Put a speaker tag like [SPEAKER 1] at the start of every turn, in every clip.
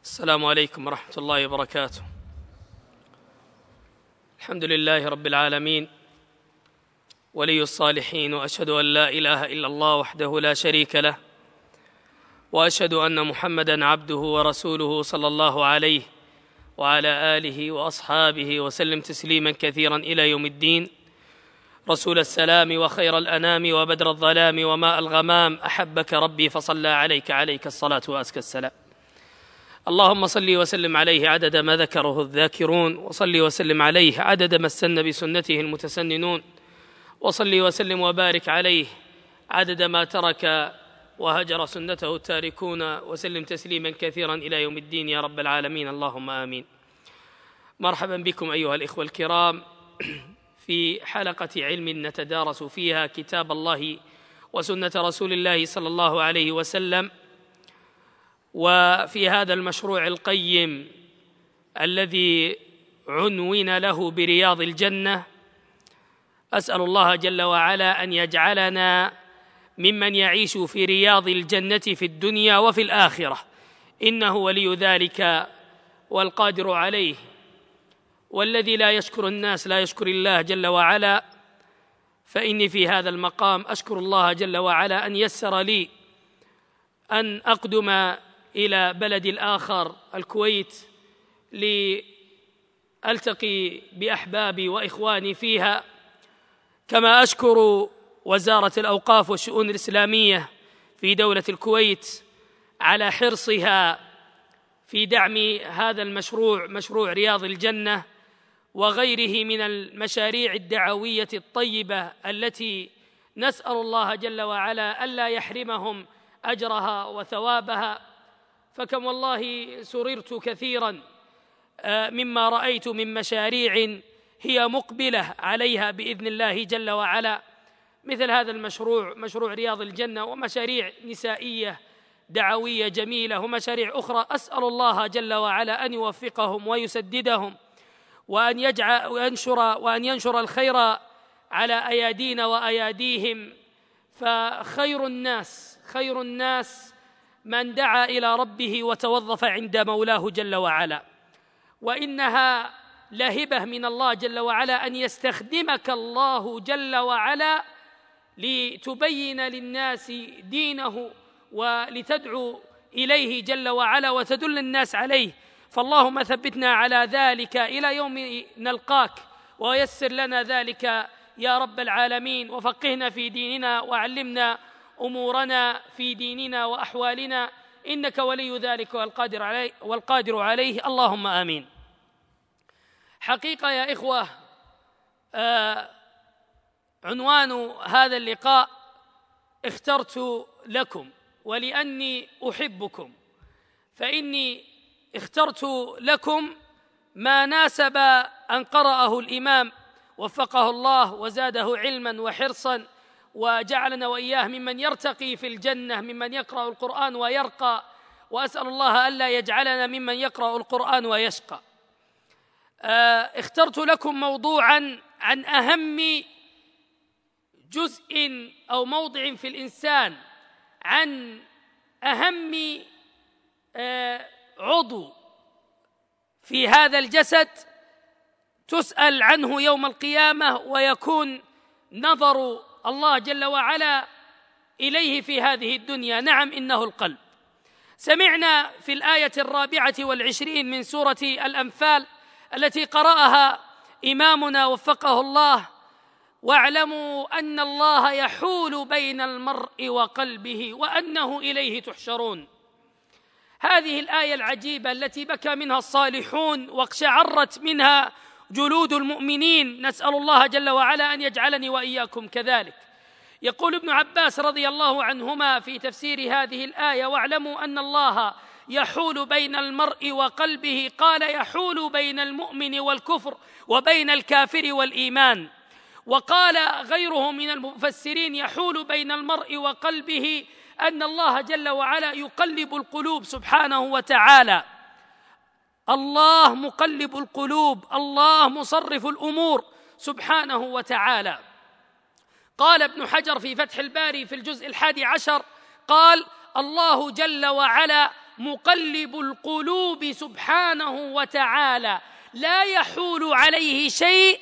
[SPEAKER 1] السلام عليكم ورحمة الله وبركاته. الحمد لله رب العالمين ولي الصالحين، وأشهد أن لا إله إلا الله وحده لا شريك له، وأشهد أن محمدًا عبده ورسوله صلى الله عليه وعلى آله وأصحابه وسلم تسليمًا كثيرًا إلى يوم الدين. رسول السلام وخير الأنام وبدر الظلام وماء الغمام، أحبك ربي فصلى عليك الصلاة وأزكى السلام. اللهم صل وسلم عليه عدد ما ذكره الذاكرون، وصل وسلم عليه عدد ما استنى بسنته المتسننون، وصل وسلم وبارك عليه عدد ما ترك وهجر سنته التاركون، وسلم تسليما كثيرا إلى يوم الدين يا رب العالمين، اللهم آمين. مرحبا بكم أيها الإخوة الكرام في حلقة علم نتدارس فيها كتاب الله وسنة رسول الله صلى الله عليه وسلم، وفي هذا المشروع القيم الذي عنون له برياض الجنة، أسأل الله جل وعلا أن يجعلنا ممن يعيش في رياض الجنة في الدنيا وفي الآخرة، إنه ولي ذلك والقادر عليه. والذي لا يشكر الناس لا يشكر الله جل وعلا، فإني في هذا المقام أشكر الله جل وعلا أن يسر لي أن أقدم إلى بلد الآخر الكويت لألتقي بأحبابي وإخواني فيها، كما أشكر وزارة الأوقاف والشؤون الإسلامية في دولة الكويت على حرصها في دعم هذا المشروع، مشروع رياض الجنة، وغيره من المشاريع الدعوية الطيبة التي نسأل الله جل وعلا ألا يحرمهم أجرها وثوابها. فكم والله سررت كثيرا مما رأيت من مشاريع هي مقبلة عليها بإذن الله جل وعلا، مثل هذا المشروع، مشروع رياض الجنة، ومشاريع نسائية دعوية جميلة، ومشاريع أخرى. أسأل الله جل وعلا أن يوفقهم ويسددهم، وأن ينشر الخير على أيادينا وأياديهم. فخير الناس من دعا إلى ربه وتوظف عند مولاه جل وعلا، وإنها لهبة من الله جل وعلا أن يستخدمك الله جل وعلا لتبين للناس دينه ولتدعو إليه جل وعلا وتدل الناس عليه. فاللهم ثبتنا على ذلك إلى يوم نلقاك، ويسر لنا ذلك يا رب العالمين، وفقهنا في ديننا وعلمنا أمورنا في ديننا وأحوالنا، إنك ولي ذلك والقادر عليه، اللهم آمين. حقيقة يا إخوة، عنوان هذا اللقاء اخترت لكم، ولأني أحبكم فإني اخترت لكم ما ناسب أن قرأه الإمام وفقه الله وزاده علما وحرصا، وجعلنا وإياه ممن يرتقي في الجنة، ممن يقرأ القرآن ويرقى، وأسأل الله ألا يجعلنا ممن يقرأ القرآن ويشقى. اخترت لكم موضوعا عن أهم جزء أو موضع في الإنسان، عن أهم عضو في هذا الجسد تسأل عنه يوم القيامة، ويكون نظر الله جل وعلا إليه في هذه الدنيا. نعم، إنه القلب. سمعنا في الآية 24 من سورة الأنفال التي قرأها إمامنا وفقه الله: واعلموا أن الله يحول بين المرء وقلبه وأنه إليه تحشرون. هذه الآية العجيبة التي بكى منها الصالحون واقشعرت منها جلود المؤمنين، نسأل الله جل وعلا أن يجعلني وإياكم كذلك. يقول ابن عباس رضي الله عنهما في تفسير هذه الآية: واعلموا أن الله يحول بين المرء وقلبه، قال: يحول بين المؤمن والكفر وبين الكافر والإيمان. وقال غيره من المفسرين: يحول بين المرء وقلبه أن الله جل وعلا يقلب القلوب سبحانه وتعالى. الله مقلب القلوب، الله مصرف الأمور سبحانه وتعالى. قال ابن حجر في فتح الباري في الجزء 11، قال: الله جل وعلا مقلب القلوب سبحانه وتعالى لا يحول عليه شيء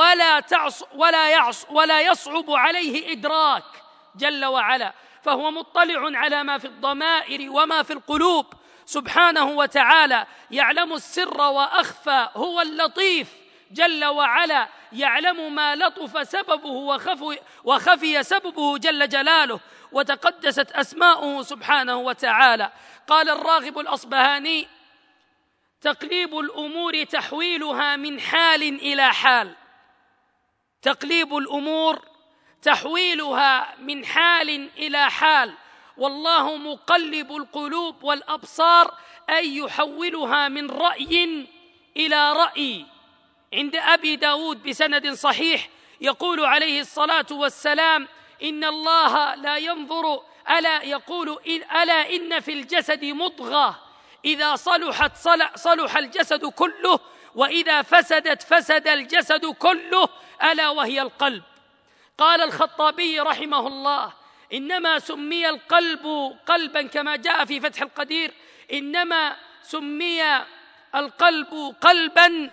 [SPEAKER 1] ولا يصعب عليه إدراك جل وعلا، فهو مطلع على ما في الضمائر وما في القلوب سبحانه وتعالى، يعلم السر وأخفى، هو اللطيف جل وعلا، يعلم ما لطف سببه وخفي سببه جل جلاله، وتقدست أسماؤه سبحانه وتعالى. قال الراغب الأصبهاني: تقليب الأمور تحويلها من حال إلى حال، تقليب الأمور تحويلها من حال إلى حال، والله مقلب القلوب والأبصار، أي يحولها من رأي إلى رأي. عند أبي داود بسند صحيح يقول عليه الصلاة والسلام: إن الله لا ينظر ألا إن في الجسد مضغة إذا صلحت صلح الجسد كله، وإذا فسدت فسد الجسد كله، ألا وهي القلب. قال الخطابي رحمه الله: إنما سمي القلب قلبا كما جاء في فتح القدير، إنما سمي القلب قلبا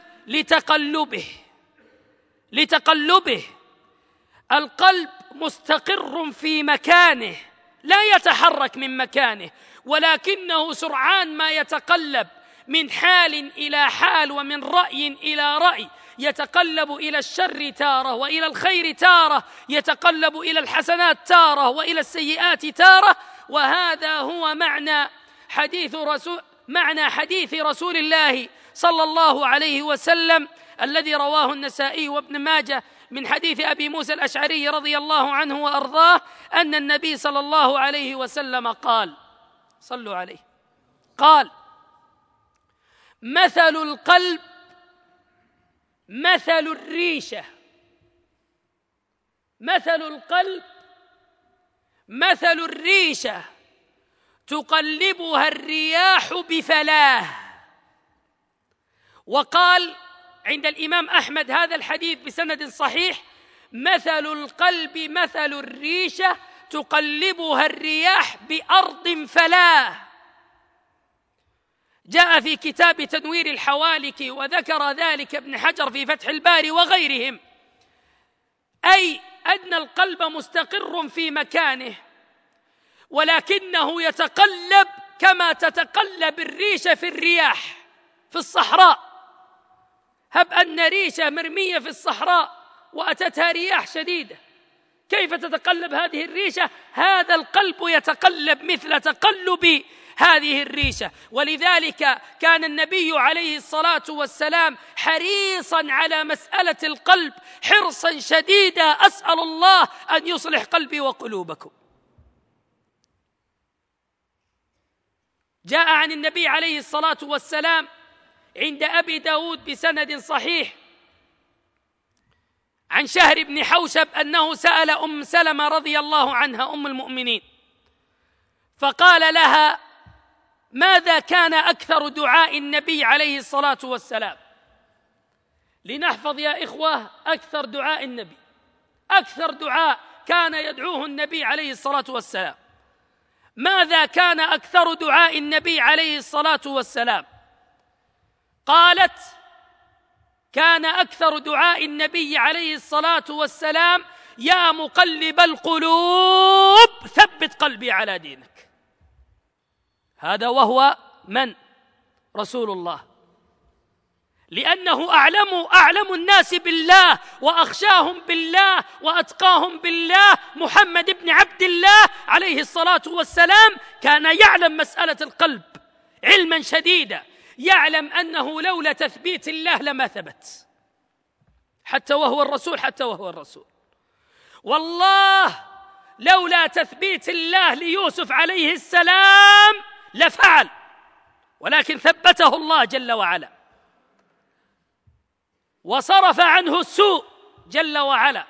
[SPEAKER 1] لتقلبه. القلب مستقر في مكانه لا يتحرك من مكانه، ولكنه سرعان ما يتقلب من حال إلى حال ومن رأي إلى رأي، يتقلب إلى الشر تارة وإلى الخير تارة، يتقلب إلى الحسنات تارة وإلى السيئات تارة. وهذا هو معنى حديث رسول الله صلى الله عليه وسلم الذي رواه النسائي وابن ماجه من حديث أبي موسى الأشعري رضي الله عنه وأرضاه أن النبي صلى الله عليه وسلم قال: صلوا عليه، قال: مثل القلب مثل الريشة، مثل القلب مثل الريشة تقلبها الرياح بفلاه. وقال عند الإمام أحمد هذا الحديث بسند صحيح: مثل القلب مثل الريشة تقلبها الرياح بأرض فلاه. جاء في كتاب تنوير الحوالك وذكر ذلك ابن حجر في فتح الباري وغيرهم، أي أن القلب مستقر في مكانه، ولكنه يتقلب كما تتقلب الريشة في الرياح في الصحراء. هب أن ريشة مرمية في الصحراء وأتتها رياح شديدة، كيف تتقلب هذه الريشة؟ هذا القلب يتقلب مثل تقلب هذه الريشة. ولذلك كان النبي عليه الصلاة والسلام حريصا على مسألة القلب حرصا شديدا، أسأل الله أن يصلح قلبي وقلوبكم. جاء عن النبي عليه الصلاة والسلام عند أبي داود بسند صحيح عن شهر بن حوشب أنه سأل أم سلمة رضي الله عنها أم المؤمنين، فقال لها: ماذا كان أكثر دعاء النبي عليه الصلاة والسلام؟ لنحفظ يا إخوة أكثر دعاء النبي، أكثر دعاء كان يدعوه النبي عليه الصلاة والسلام. ماذا كان أكثر دعاء النبي عليه الصلاة والسلام؟ قالت: كان أكثر دعاء النبي عليه الصلاة والسلام: يا مقلب القلوب ثبت قلبي على دينك. هذا وهو من؟ رسول الله، لأنه أعلم الناس بالله وأخشاهم بالله وأتقاهم بالله. محمد بن عبد الله عليه الصلاة والسلام كان يعلم مسألة القلب علما شديدا، يعلم أنه لولا تثبيت الله لما ثبت، حتى وهو الرسول. والله لولا تثبيت الله ليوسف عليه السلام لفعل، ولكن ثبته الله جل وعلا وصرف عنه السوء جل وعلا.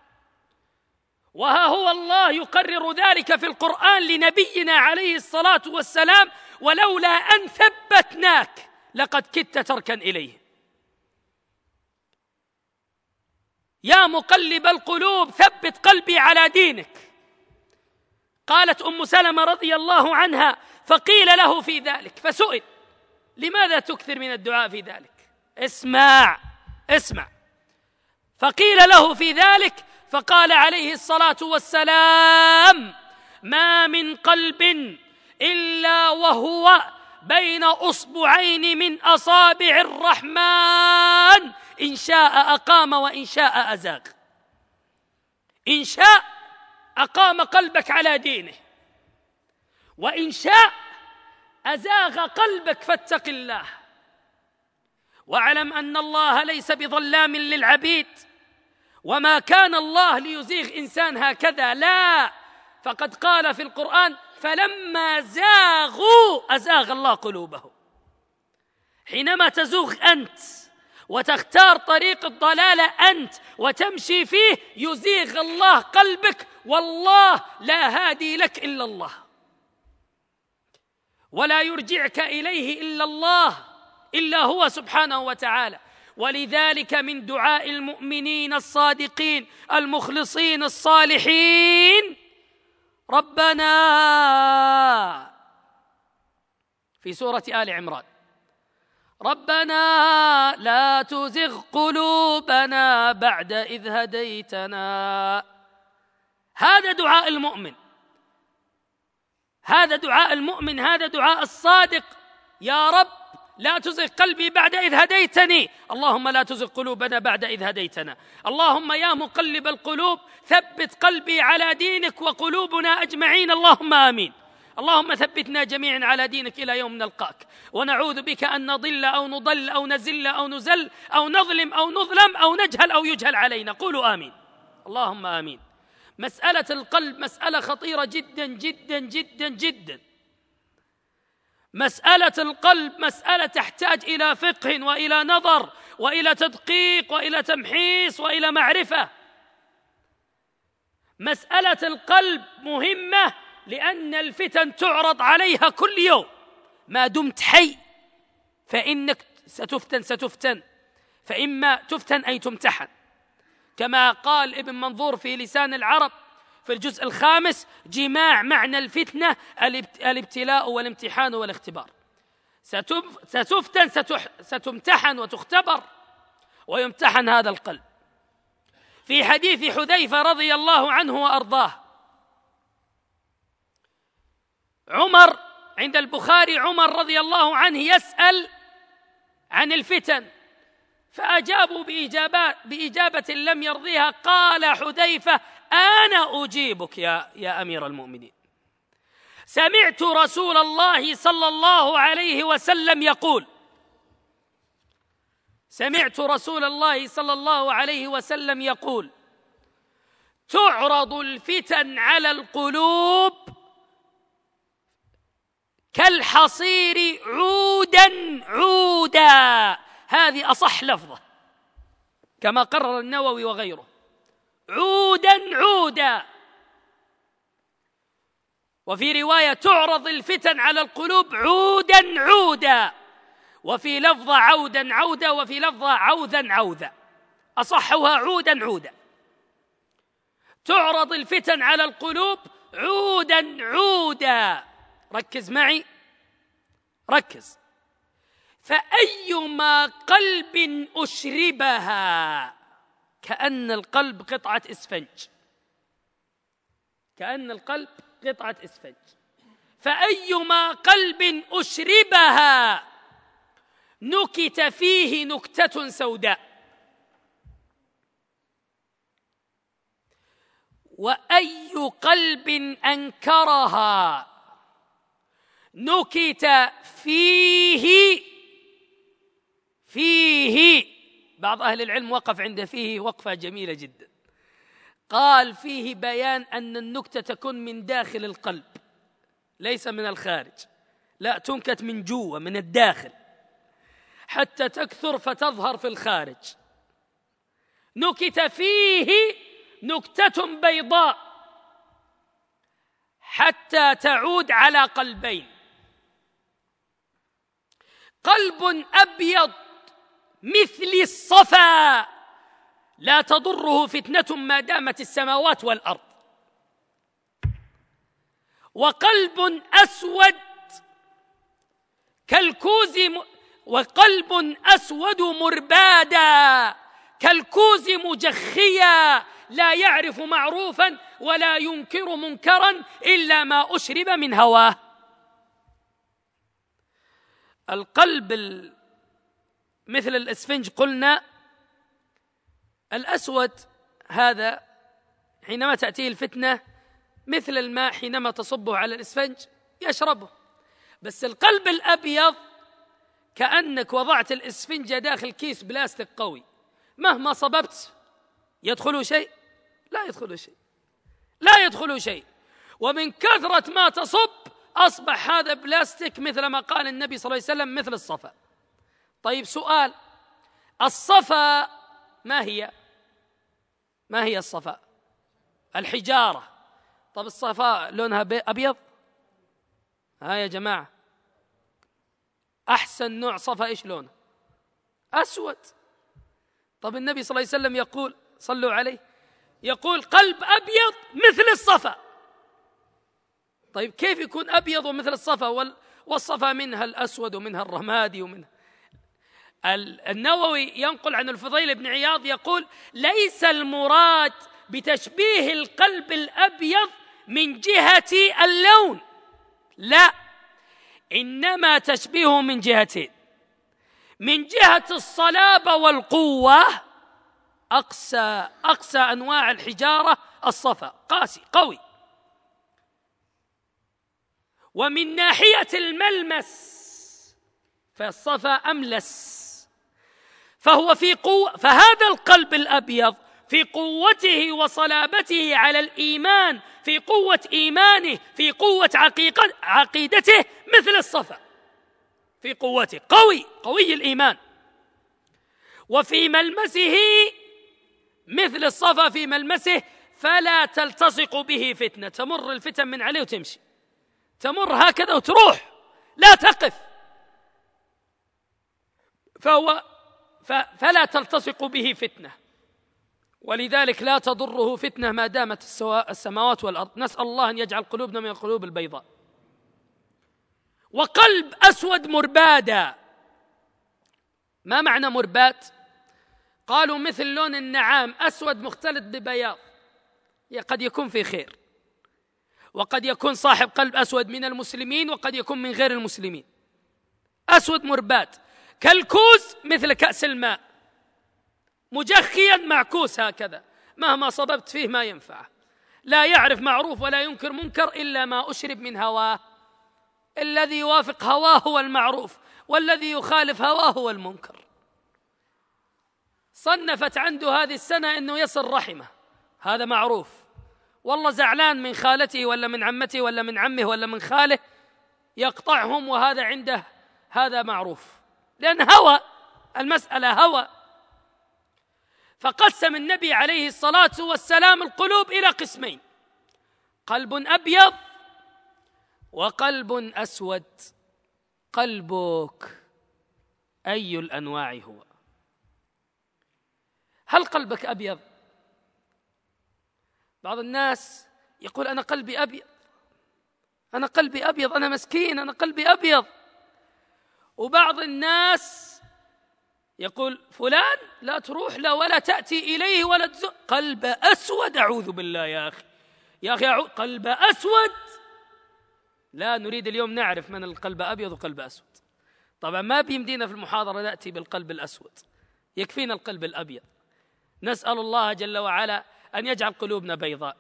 [SPEAKER 1] وها هو الله يقرر ذلك في القرآن لنبينا عليه الصلاة والسلام: ولولا أن ثبتناك لقد كدت تركن إليه. يا مقلب القلوب ثبت قلبي على دينك. قالت أم سلمة رضي الله عنها: فقيل له في ذلك، فسئل: لماذا تكثر من الدعاء في ذلك؟ اسمع. فقيل له في ذلك فقال عليه الصلاة والسلام: ما من قلب إلا وهو بين أصبعين من أصابع الرحمن، إن شاء أقام وإن شاء أزاغ. إن شاء أقام قلبك على دينه، وإن شاء أزاغ قلبك، فاتق الله واعلم أن الله ليس بظلام للعبيد، وما كان الله ليزيغ إنسان هكذا، لا، فقد قال في القرآن: فلما زاغوا أزاغ الله قلوبهم. حينما تزوغ أنت وتختار طريق الضلالة أنت وتمشي فيه، يزيغ الله قلبك، والله لا هادي لك إلا الله، ولا يرجعك إليه إلا الله، إلا هو سبحانه وتعالى. ولذلك من دعاء المؤمنين الصادقين المخلصين الصالحين: ربنا، في سورة آل عمران: ربنا لا تزغ قلوبنا بعد إذ هديتنا. هذا دعاء المؤمن، هذا دعاء المؤمن، هذا دعاء الصادق: يا رب لا تزغ قلبي بعد إذ هديتني. اللهم لا تزغ قلوبنا بعد إذ هديتنا. اللهم يا مقلب القلوب ثبت قلبي على دينك وقلوبنا أجمعين، اللهم آمين. اللهم ثبتنا جميعا على دينك إلى يوم نلقاك، ونعوذ بك أن نضل أو نضل أو نزل أو نزل أو نظلم أو نظلم أو نجهل أو يجهل علينا. قولوا آمين. اللهم آمين. مسألة القلب مسألة خطيرة جدا جدا جدا جدا. مسألة القلب مسألة تحتاج إلى فقه وإلى نظر وإلى تدقيق وإلى تمحيص وإلى معرفة. مسألة القلب مهمة، لأن الفتن تعرض عليها كل يوم. ما دمت حي فإنك ستفتن، فإما تفتن أي تمتحن، كما قال ابن منظور في لسان العرب في الجزء 5: جماع معنى الفتنة الابتلاء والامتحان والاختبار. ستفتن، ستمتحن وتختبر ويمتحن هذا القلب. في حديث حذيفة رضي الله عنه وأرضاه، عمر عند البخاري، عمر رضي الله عنه يسأل عن الفتن، فأجابوا بإجابة لم يرضيها. قال حذيفة: أنا أجيبك يا أمير المؤمنين. سمعت رسول الله صلى الله عليه وسلم يقول، سمعت رسول الله صلى الله عليه وسلم يقول: تعرض الفتن على القلوب كالحصير عودا عودا. هذه أصح لفظة كما قرر النووي وغيره، عودا عودا. وفي رواية: تعرض الفتن على القلوب عودا عودا، وفي لفظة عودا عودا، وفي لفظة عوذا عوذا. أصحها عودا عودا. تعرض الفتن على القلوب عودا عودا. ركز معي، ركز. فأيما قلب أشربها، كأن القلب قطعة إسفنج، كأن القلب قطعة إسفنج. فأيما قلب أشربها نكت فيه نكتة سوداء، وأي قلب أنكرها نكت فيه بعض أهل العلم وقف عند فيه وقفة جميلة جدا. قال: فيه بيان أن النكتة تكون من داخل القلب ليس من الخارج، لا، تنكت من جوا من الداخل حتى تكثر فتظهر في الخارج. نكت فيه نكتة بيضاء حتى تعود على قلبين: قلب أبيض مثل الصفا لا تضره فتنة ما دامت السماوات والأرض، وقلب أسود وقلب أسود مربادا كالكوز مجخيا لا يعرف معروفا ولا ينكر منكرا إلا ما أشرب من هواه. القلب مثل الإسفنج قلنا، الأسود هذا حينما تأتيه الفتنة مثل الماء حينما تصبه على الإسفنج يشربه، بس القلب الأبيض كأنك وضعت الإسفنجة داخل كيس بلاستيك قوي، مهما صببت يدخل شيء؟ لا يدخل شيء، لا يدخل شيء. ومن كثرة ما تصب أصبح هذا بلاستيك مثل ما قال النبي صلى الله عليه وسلم مثل الصفا. طيب سؤال، الصفا ما هي؟ ما هي الصفا؟ الحجارة. طب الصفا لونها أبيض؟ ها يا جماعة، أحسن نوع صفا إيش لونه؟ أسود. طب النبي صلى الله عليه وسلم يقول، صلوا عليه، يقول قلب أبيض مثل الصفا. طيب كيف يكون أبيض ومثل الصفا والصفا منها الأسود ومنها الرمادي ومنها؟ النووي ينقل عن الفضيل بن عياض يقول ليس المراد بتشبيه القلب الأبيض من جهة اللون، لا، إنما تشبيهه من جهتين: من جهة الصلابة والقوة، أقسى أنواع الحجارة الصفا قاسي قوي، ومن ناحية الملمس فالصفا أملس، فهو في قوة. فهذا القلب الأبيض في قوته وصلابته على الإيمان، في قوة إيمانه، في قوة عقيدته مثل الصفا، في قوته قوي الإيمان، وفي ملمسه مثل الصفا في ملمسه، فلا تلتصق به فتنة، تمر الفتن من عليه وتمشي، تمر هكذا وتروح، لا تقف، فلا تلتصق به فتنة، ولذلك لا تضره فتنة ما دامت السماوات والأرض. نسأل الله أن يجعل قلوبنا من القلوب البيضاء. وقلب أسود مربادا. ما معنى مرباد؟ قالوا مثل لون النعام، أسود مختلط ببياض، قد يكون في خير، وقد يكون صاحب قلب أسود من المسلمين وقد يكون من غير المسلمين. أسود مرباد كالكوز مثل كأس الماء، مجخيا معكوس هكذا، مهما صببت فيه ما ينفعه، لا يعرف معروف ولا ينكر منكر إلا ما أشرب من هواه. الذي يوافق هواه هو المعروف، والذي يخالف هواه هو المنكر. صنفت عنده هذه السنة أنه يصل رحمه، هذا معروف، والله زعلان من خالته ولا من عمته ولا من عمه ولا من خاله يقطعهم، وهذا عنده هذا معروف، لأن هوى، المسألة هوى. فقسم النبي عليه الصلاة والسلام القلوب إلى قسمين: قلب أبيض وقلب أسود. قلبك أي الأنواع هو؟ هل قلبك أبيض؟ بعض الناس يقول أنا قلبي أبيض، أنا قلبي أبيض، أنا مسكين، أنا قلبي أبيض. وبعض الناس يقول فلان لا تروح له ولا تأتي إليه ولا تزور، قلب أسود، أعوذ بالله يا أخي قلب أسود. لا نريد اليوم نعرف من القلب أبيض وقلب أسود. طبعا ما بيمدينا في المحاضرة نأتي بالقلب الأسود، يكفينا القلب الأبيض. نسأل الله جل وعلا أن يجعل قلوبنا بيضاء.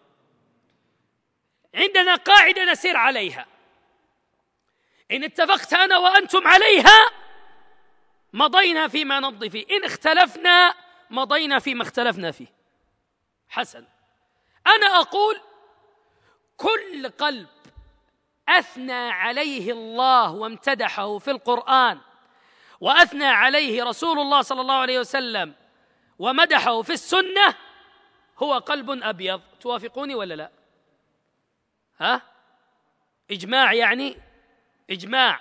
[SPEAKER 1] عندنا قاعدة نسير عليها: إن اتفقت أنا وأنتم عليها مضينا فيما نمضي فيه، إن اختلفنا مضينا فيما اختلفنا فيه. حسن، أنا أقول كل قلب أثنى عليه الله وامتدحه في القرآن، وأثنى عليه رسول الله صلى الله عليه وسلم ومدحه في السنة، هو قلب أبيض. توافقوني ولا لا؟ ها؟ إجماع يعني؟ إجماع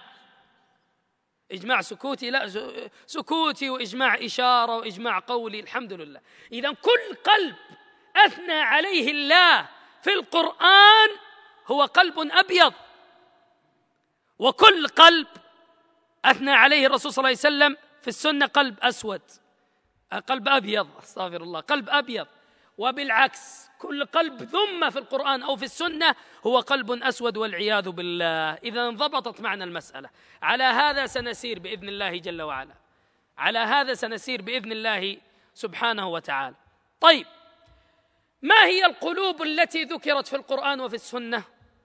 [SPEAKER 1] سكوتي؟ لا، سكوتي وإجماع إشارة وإجماع قولي، الحمد لله. إذن كل قلب أثنى عليه الله في القرآن هو قلب أبيض، وكل قلب أثنى عليه الرسول صلى الله عليه وسلم في السنة قلب أسود، قلب أبيض، استغفر الله، قلب أبيض. وبالعكس كل قلب ذم في القرآن أو في السنة هو قلب أسود والعياذ بالله. إذا انضبطت معنا المسألة. على هذا سنسير بإذن الله جل وعلا، على هذا سنسير بإذن الله سبحانه وتعالى. طيب، ما هي القلوب التي ذكرت في القرآن وفي السنة؟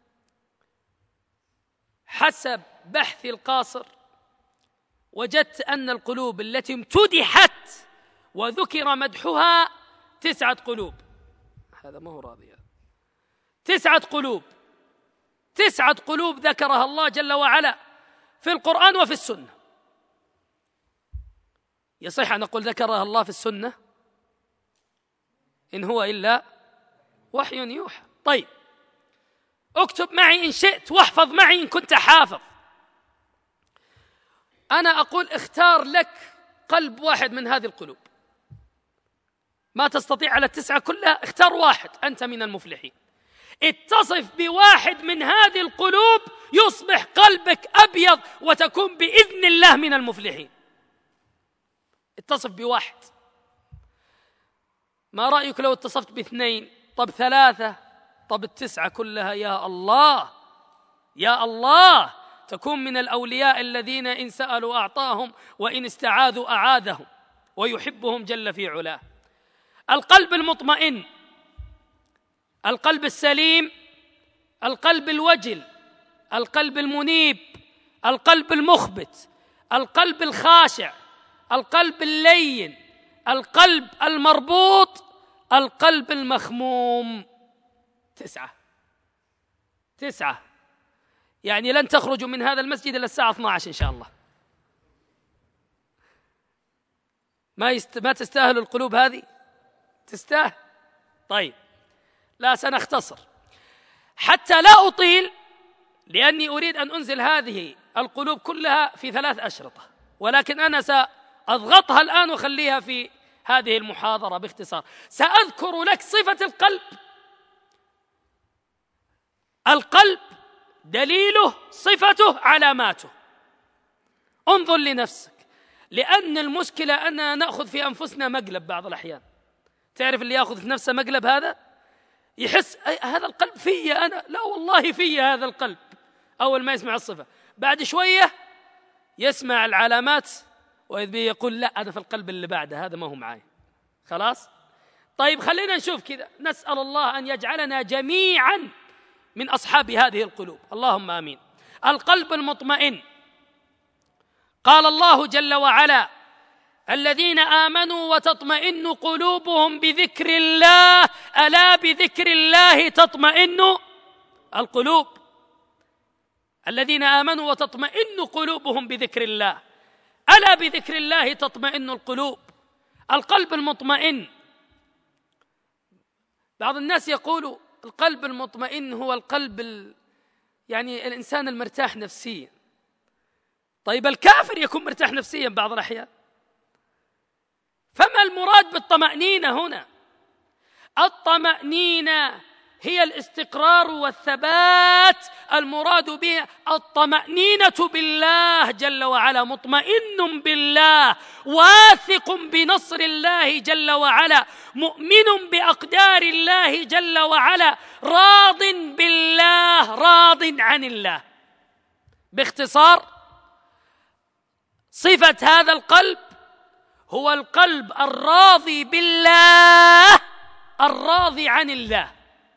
[SPEAKER 1] حسب بحثي القاصر وجدت أن القلوب التي امتدحت وذكر مدحها 9 قلوب. هذا ما هو راضي. 9 قلوب، 9 قلوب ذكرها الله جل وعلا في القرآن وفي السنة. يصح أن نقول ذكرها الله في السنة؟ إن هو إلا وحي يوحى. طيب، اكتب معي إن شئت واحفظ معي إن كنت حافظ. أنا أقول اختار لك قلب واحد من هذه القلوب، ما تستطيع على 9 كلها، اختار واحد، أنت من المفلحين. اتصف بواحد من هذه القلوب يصبح قلبك أبيض وتكون بإذن الله من المفلحين. اتصف بواحد. ما رأيك لو اتصفت ب2؟ طب 3؟ طب 9 كلها؟ يا الله يا الله، تكون من الأولياء الذين إن سألوا أعطاهم وإن استعاذوا أعاذهم ويحبهم جل في علاه. القلب المطمئن، القلب السليم، القلب الوجل، القلب المنيب، القلب المخبت، القلب الخاشع، القلب اللين، القلب المربوط، القلب المخموم. 9. يعني لن تخرجوا من هذا المسجد إلى الساعة 12 إن شاء الله. ما تستاهل القلوب هذه؟ تستاهل. طيب، لا سنختصر حتى لا أطيل، لأني أريد أن أنزل هذه القلوب كلها في 3 أشرطة، ولكن أنا سأضغطها الآن وخليها في هذه المحاضرة باختصار. سأذكر لك صفة القلب. القلب دليله، صفته، علاماته. انظر لنفسك، لأن المشكلة أننا نأخذ في أنفسنا مقلب بعض الأحيان. تعرف اللي يأخذ في نفسه مقلب هذا يحس هذا القلب في أنا، لا والله في هذا القلب. أول ما يسمع الصفة، بعد شوية يسمع العلامات ويقول لا أنا في القلب اللي بعده هذا ما هو معي. خلاص؟ طيب خلينا نشوف كذا، نسأل الله أن يجعلنا جميعا من أصحاب هذه القلوب، اللهم آمين. القلب المطمئن، قال الله جل وعلا: الذين آمنوا وتطمئن قلوبهم بذكر الله، ألا بذكر الله تطمئن القلوب. الذين آمنوا وتطمئن قلوبهم بذكر الله، ألا بذكر الله تطمئن القلوب. القلب المطمئن، بعض الناس يقول القلب المطمئن هو القلب يعني الإنسان المرتاح نفسيا. طيب الكافر يكون مرتاح نفسيا بعض الأحيان. فما المراد بالطمأنينة هنا؟ الطمأنينة هي الاستقرار والثبات، المراد بها الطمأنينة بالله جل وعلا، مطمئن بالله، واثق بنصر الله جل وعلا، مؤمن بأقدار الله جل وعلا، راض بالله، راض عن الله. باختصار، صفة هذا القلب هو القلب الراضي بالله، الراضي عن الله،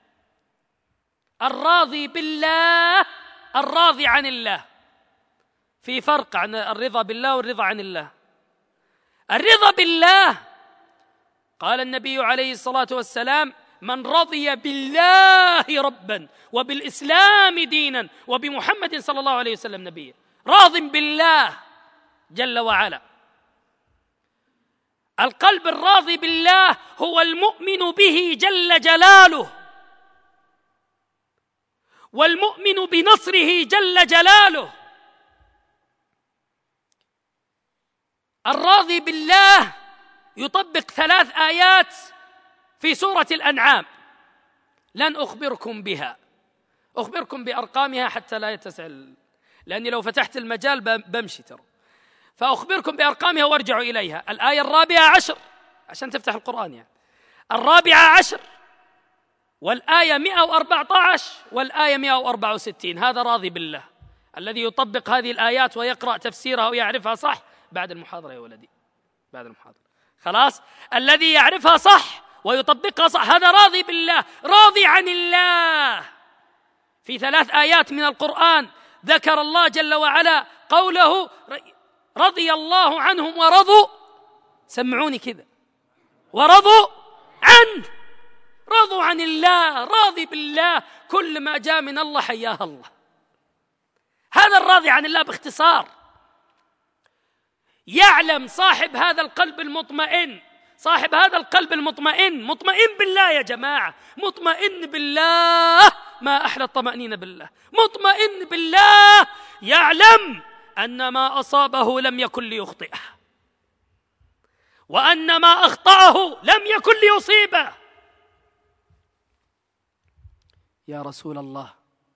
[SPEAKER 1] الراضي بالله، الراضي عن الله. في فرق عن الرضا بالله والرضا عن الله. الرضا بالله قال النبي عليه الصلاة والسلام: من رضي بالله ربا وبالإسلام دينا وبمحمد صلى الله عليه وسلم نبيا، راض بالله جل وعلا. القلب الراضي بالله هو المؤمن به جل جلاله، والمؤمن بنصره جل جلاله. الراضي بالله يطبق 3 آيات في سورة الأنعام، لن أخبركم بها، أخبركم بأرقامها حتى لا يتسع، لأني لو فتحت المجال بمشي ترى. فأخبركم بأرقامها وارجعوا إليها. الآية 14 عشان تفتح القرآن يعني. 14 والآية 114 والآية 164. هذا راضي بالله الذي يطبق هذه الآيات ويقرأ تفسيرها ويعرفها صح بعد المحاضرة يا ولدي، بعد المحاضرة خلاص. الذي يعرفها صح ويطبقها صح هذا راضي بالله، راضي عن الله. في 3 آيات من القرآن ذكر الله جل وعلا قوله رضي الله عنهم ورضوا، سمعوني كذا، ورضوا عنه. رضوا عن الله، راضي بالله، كل ما جاء من الله حياه الله. هذا الراضي عن الله باختصار. يعلم صاحب هذا القلب المطمئن، صاحب هذا القلب المطمئن، مطمئن بالله يا جماعة، مطمئن بالله، ما أحلى الطمأنينة بالله، مطمئن بالله، يعلم أن ما أصابه لم يكن ليخطئه، وأن ما أخطأه لم يكن ليصيبه. يا رسول الله،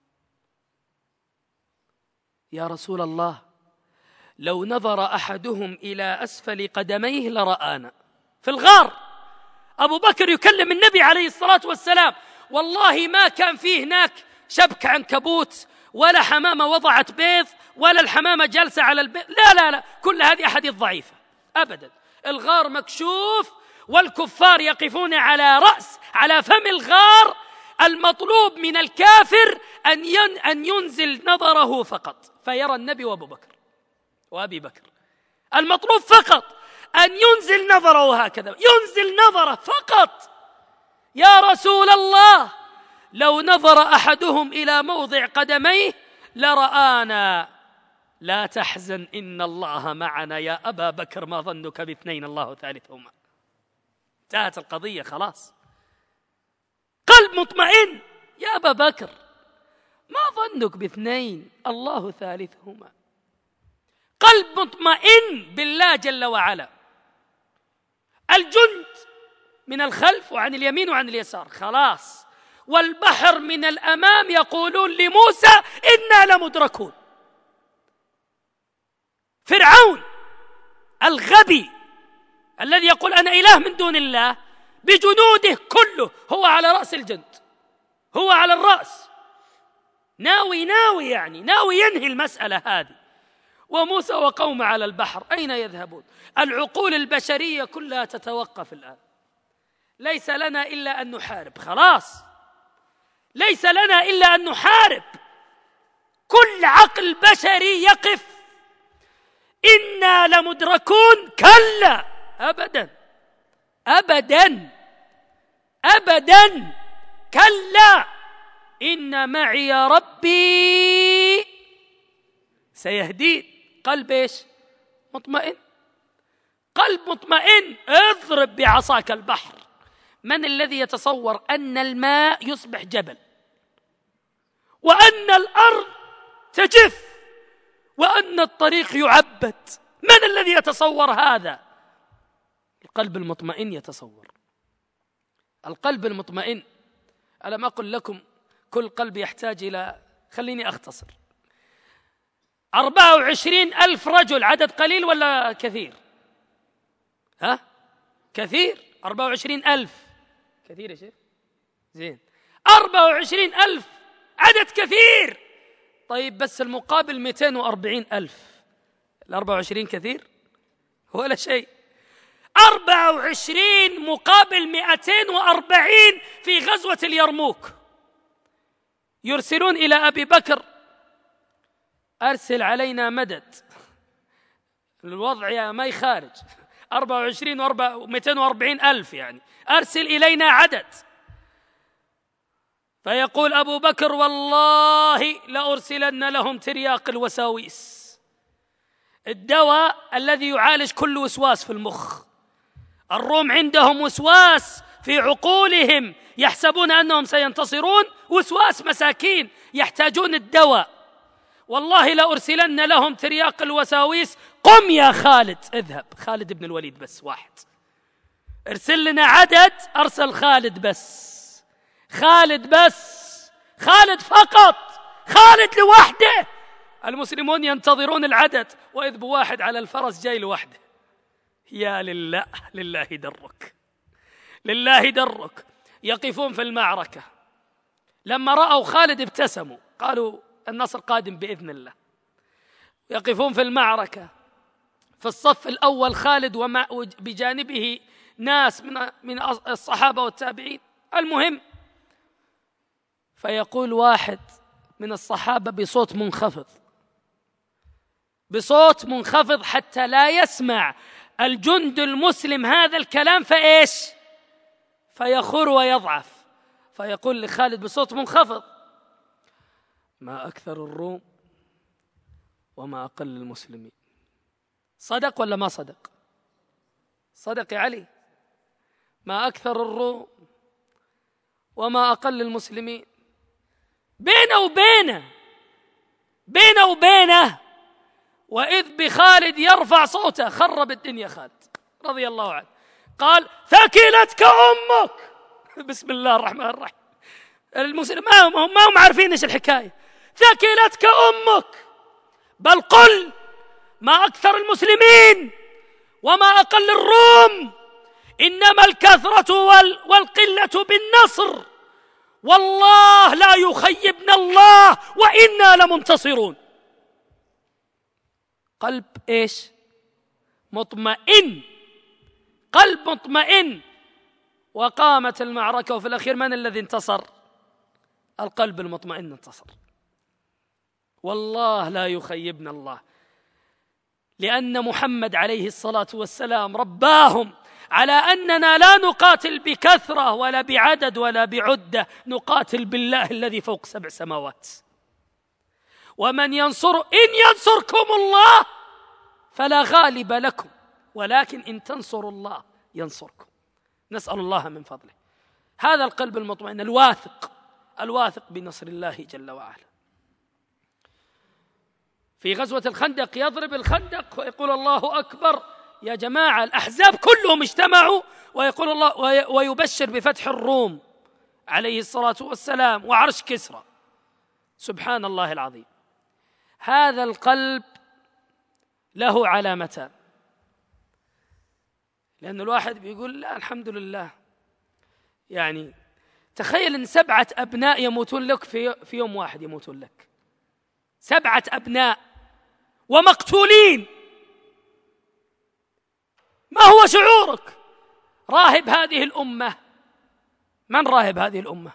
[SPEAKER 1] يا رسول الله، لو نظر أحدهم إلى أسفل قدميه لرآنا. في الغار أبو بكر يكلم النبي عليه الصلاة والسلام، والله ما كان فيه هناك شبك عنكبوت ولا حمامة وضعت بيض ولا الحمامة جالسة على البيض، لا لا لا، كل هذه أحاديث ضعيفة أبدا. الغار مكشوف والكفار يقفون على فم الغار. المطلوب من الكافر أن ينزل نظره فقط فيرى النبي وأبي بكر. المطلوب فقط أن ينزل نظره هكذا، ينزل نظره فقط. يا رسول الله، لو نظر أحدهم إلى موضع قدميه لرآنا. لا تحزن إن الله معنا يا أبا بكر، ما ظنك باثنين الله ثالثهما. انتهت القضية خلاص. قلب مطمئن، يا أبا بكر ما ظنك باثنين الله ثالثهما. قلب مطمئن بالله جل وعلا. الجند من الخلف وعن اليمين وعن اليسار خلاص، والبحر من الأمام يقولون لموسى إنا لمدركون. فرعون الغبي الذي يقول أنا إله من دون الله بجنوده كله هو على رأس الجند، هو على الرأس، ناوي يعني ناوي ينهي المسألة هذه. وموسى وقومه على البحر أين يذهبون؟ العقول البشرية كلها تتوقف الآن. ليس لنا إلا أن نحارب، خلاص ليس لنا إلا أن نحارب. كل عقل بشري يقف. إنا لمدركون، كلا، أبدا أبدا أبدا، كلا إن معي ربي سيهدين. قلب إيش؟ مطمئن. قلب مطمئن. اضرب بعصاك البحر. من الذي يتصور أن الماء يصبح جبل، وأن الأرض تجف، وأن الطريق يعبد؟ من الذي يتصور هذا؟ القلب المطمئن يتصور. القلب المطمئن. ألم أقل لكم كل قلب يحتاج إلى، خليني أختصر، 24,000 رجل. عدد قليل ولا كثير؟ ها؟ كثير. 24,000 كثير يا شيخ؟ زين، 24,000 عدد كثير. طيب بس المقابل 240,000. 24 كثير ولا شيء. 24 مقابل 240 في غزوة اليرموك. يرسلون إلى أبي بكر أرسل علينا مدد. الوضع يا ما يخارج، 24 و240,000 يعني، أرسل إلينا عدد. فيقول أبو بكر والله لأرسلن لهم ترياق الوساويس، الدواء الذي يعالج كل وسواس في المخ. الروم عندهم وسواس في عقولهم، يحسبون أنهم سينتصرون، وسواس مساكين يحتاجون الدواء. والله لأرسلن لهم ترياق الوساويس. قم يا خالد، اذهب. خالد بن الوليد بس واحد، ارسل لنا عدد. أرسل خالد بس، خالد بس، خالد فقط، خالد لوحده. المسلمون ينتظرون العدد، وإذ بواحد على الفرس جاي لوحده. يا لله، لله درك، لله درك. يقفون في المعركة، لما رأوا خالد ابتسموا، قالوا النصر قادم بإذن الله. يقفون في المعركة، في الصف الأول خالد بجانبه ناس من الصحابة والتابعين. المهم، فيقول واحد من الصحابة بصوت منخفض، بصوت منخفض حتى لا يسمع الجند المسلم هذا الكلام، فإيش؟ فيخر ويضعف. فيقول لخالد بصوت منخفض: ما أكثر الروم وما أقل المسلمين. صدق ولا ما صدق؟ صدق يا علي. ما أكثر الروم وما أقل المسلمين. بينه وبينه وإذ بخالد يرفع صوته، خرب الدنيا خالد رضي الله عنه. قال: ثكلتك أمك. بسم الله الرحمن الرحيم. المسلم ما هم عارفين إيش الحكاية. ثكلتك أمك، بل قل ما أكثر المسلمين وما أقل الروم، إنما الكثرة والقلة بالنصر، والله لا يخيبنا الله وإنا لمنتصرون. قلب إيش؟ مطمئن، قلب مطمئن. وقامت المعركة، وفي الأخير من الذي انتصر؟ القلب المطمئن انتصر. والله لا يخيبنا الله، لأن محمد عليه الصلاة والسلام رباهم على أننا لا نقاتل بكثرة ولا بعدد ولا بعدة، نقاتل بالله الذي فوق 7 سماوات. ومن إن ينصركم الله فلا غالب لكم، ولكن إن تنصروا الله ينصركم. نسأل الله من فضله. هذا القلب المطمئن الواثق بنصر الله جل وعلا. في غزوة الخندق يضرب الخندق ويقول: الله أكبر يا جماعة، الأحزاب كلهم اجتمعوا، ويقول الله ويبشر بفتح الروم عليه الصلاة والسلام وعرش كسرى. سبحان الله العظيم. هذا القلب له علامتان، لأن الواحد بيقول: لا الحمد لله، يعني تخيل أن 7 أبناء يموتون لك في يوم واحد، يموتون لك 7 أبناء ومقتولين، ما هو شعورك؟ راهب هذه الأمة، من راهب هذه الأمة؟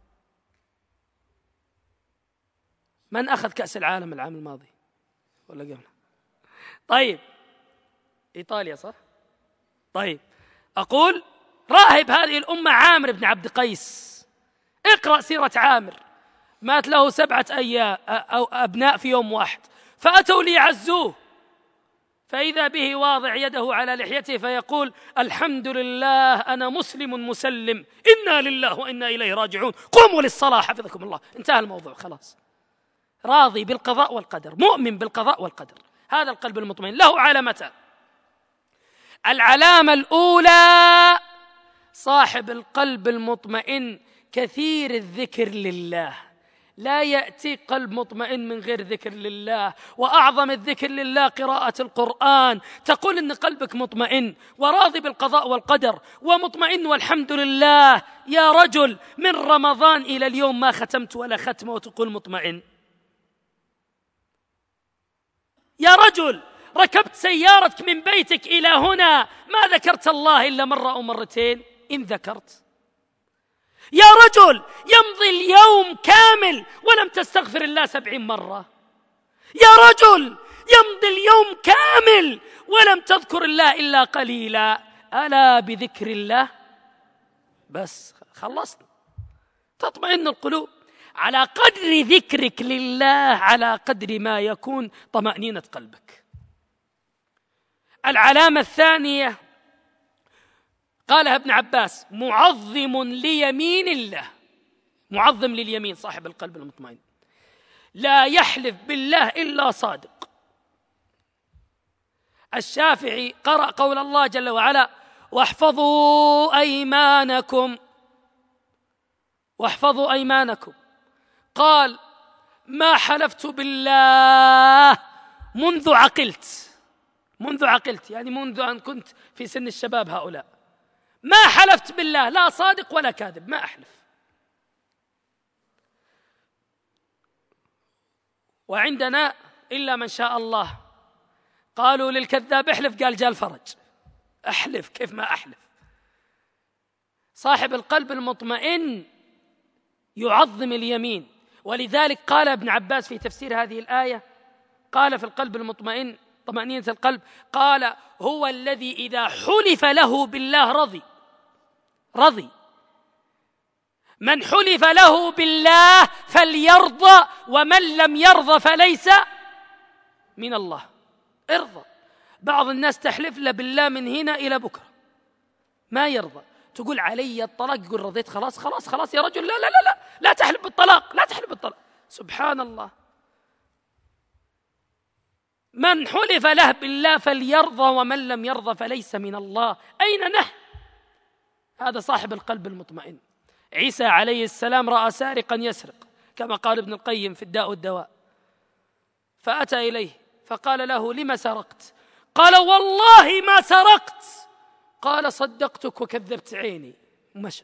[SPEAKER 1] من أخذ كأس العالم العام الماضي ولا قبل؟ طيب، إيطاليا صح؟ طيب، أقول راهب هذه الأمة عامر بن عبد قيس. اقرأ سيرة عامر، مات له 7 أو أبناء في يوم واحد، فأتوا ليعزوه، فإذا به واضع يده على لحيته فيقول: الحمد لله، أنا مسلم مسلم، إنا لله وإنا إليه راجعون، قوموا للصلاة حفظكم الله. انتهى الموضوع خلاص. راضي بالقضاء والقدر، مؤمن بالقضاء والقدر. هذا القلب المطمئن. له علامتان. العلامة الأولى: صاحب القلب المطمئن كثير الذكر لله. لا يأتي قلب مطمئن من غير ذكر لله، وأعظم الذكر لله قراءة القرآن. تقول إن قلبك مطمئن وراضي بالقضاء والقدر ومطمئن والحمد لله. يا رجل، من رمضان إلى اليوم ما ختمت ولا ختمة وتقول مطمئن؟ يا رجل، ركبت سيارتك من بيتك إلى هنا ما ذكرت الله إلا مرة أو مرتين إن ذكرت. يا رجل، يمضي اليوم كامل ولم تستغفر الله 70 مرة. يا رجل، يمضي اليوم كامل ولم تذكر الله إلا قليلا. ألا بذكر الله بس خلصنا. تطمئن القلوب. على قدر ذكرك لله على قدر ما يكون طمأنينة قلبك. العلامة الثانية قالها ابن عباس: معظم ليمين الله. معظم لليمين صاحب القلب المطمئن، لا يحلف بالله إلا صادق. الشافعي قرأ قول الله جل وعلا: واحفظوا أيمانكم. واحفظوا أيمانكم. قال: ما حلفت بالله منذ عقلت يعني منذ أن كنت في سن الشباب هؤلاء، ما حلفت بالله لا صادق ولا كاذب، ما أحلف. وعندنا إلا من شاء الله قالوا للكذاب احلف، قال جاء الفرج، أحلف كيف ما أحلف. صاحب القلب المطمئن يعظم اليمين، ولذلك قال ابن عباس في تفسير هذه الآية، قال في القلب المطمئن طمأنينة القلب، قال هو الذي إذا حلف له بالله رضي. من حلف له بالله فليرضى، ومن لم يرضى فليس من الله. ارضى. بعض الناس تحلف له بالله من هنا إلى بكرة ما يرضى، تقول علي الطلاق، يقول رضيت، خلاص يا رجل، لا تحلف بالطلاق، سبحان الله. من حلف له بالله فليرضى، ومن لم يرضى فليس من الله. أين نحن؟ هذا صاحب القلب المطمئن. عيسى عليه السلام رأى سارقا يسرق كما قال ابن القيم في الداء والدواء، فأتى إليه فقال له لما سرقت؟ قال والله ما سرقت. قال صدقتك وكذبت عيني، مشى.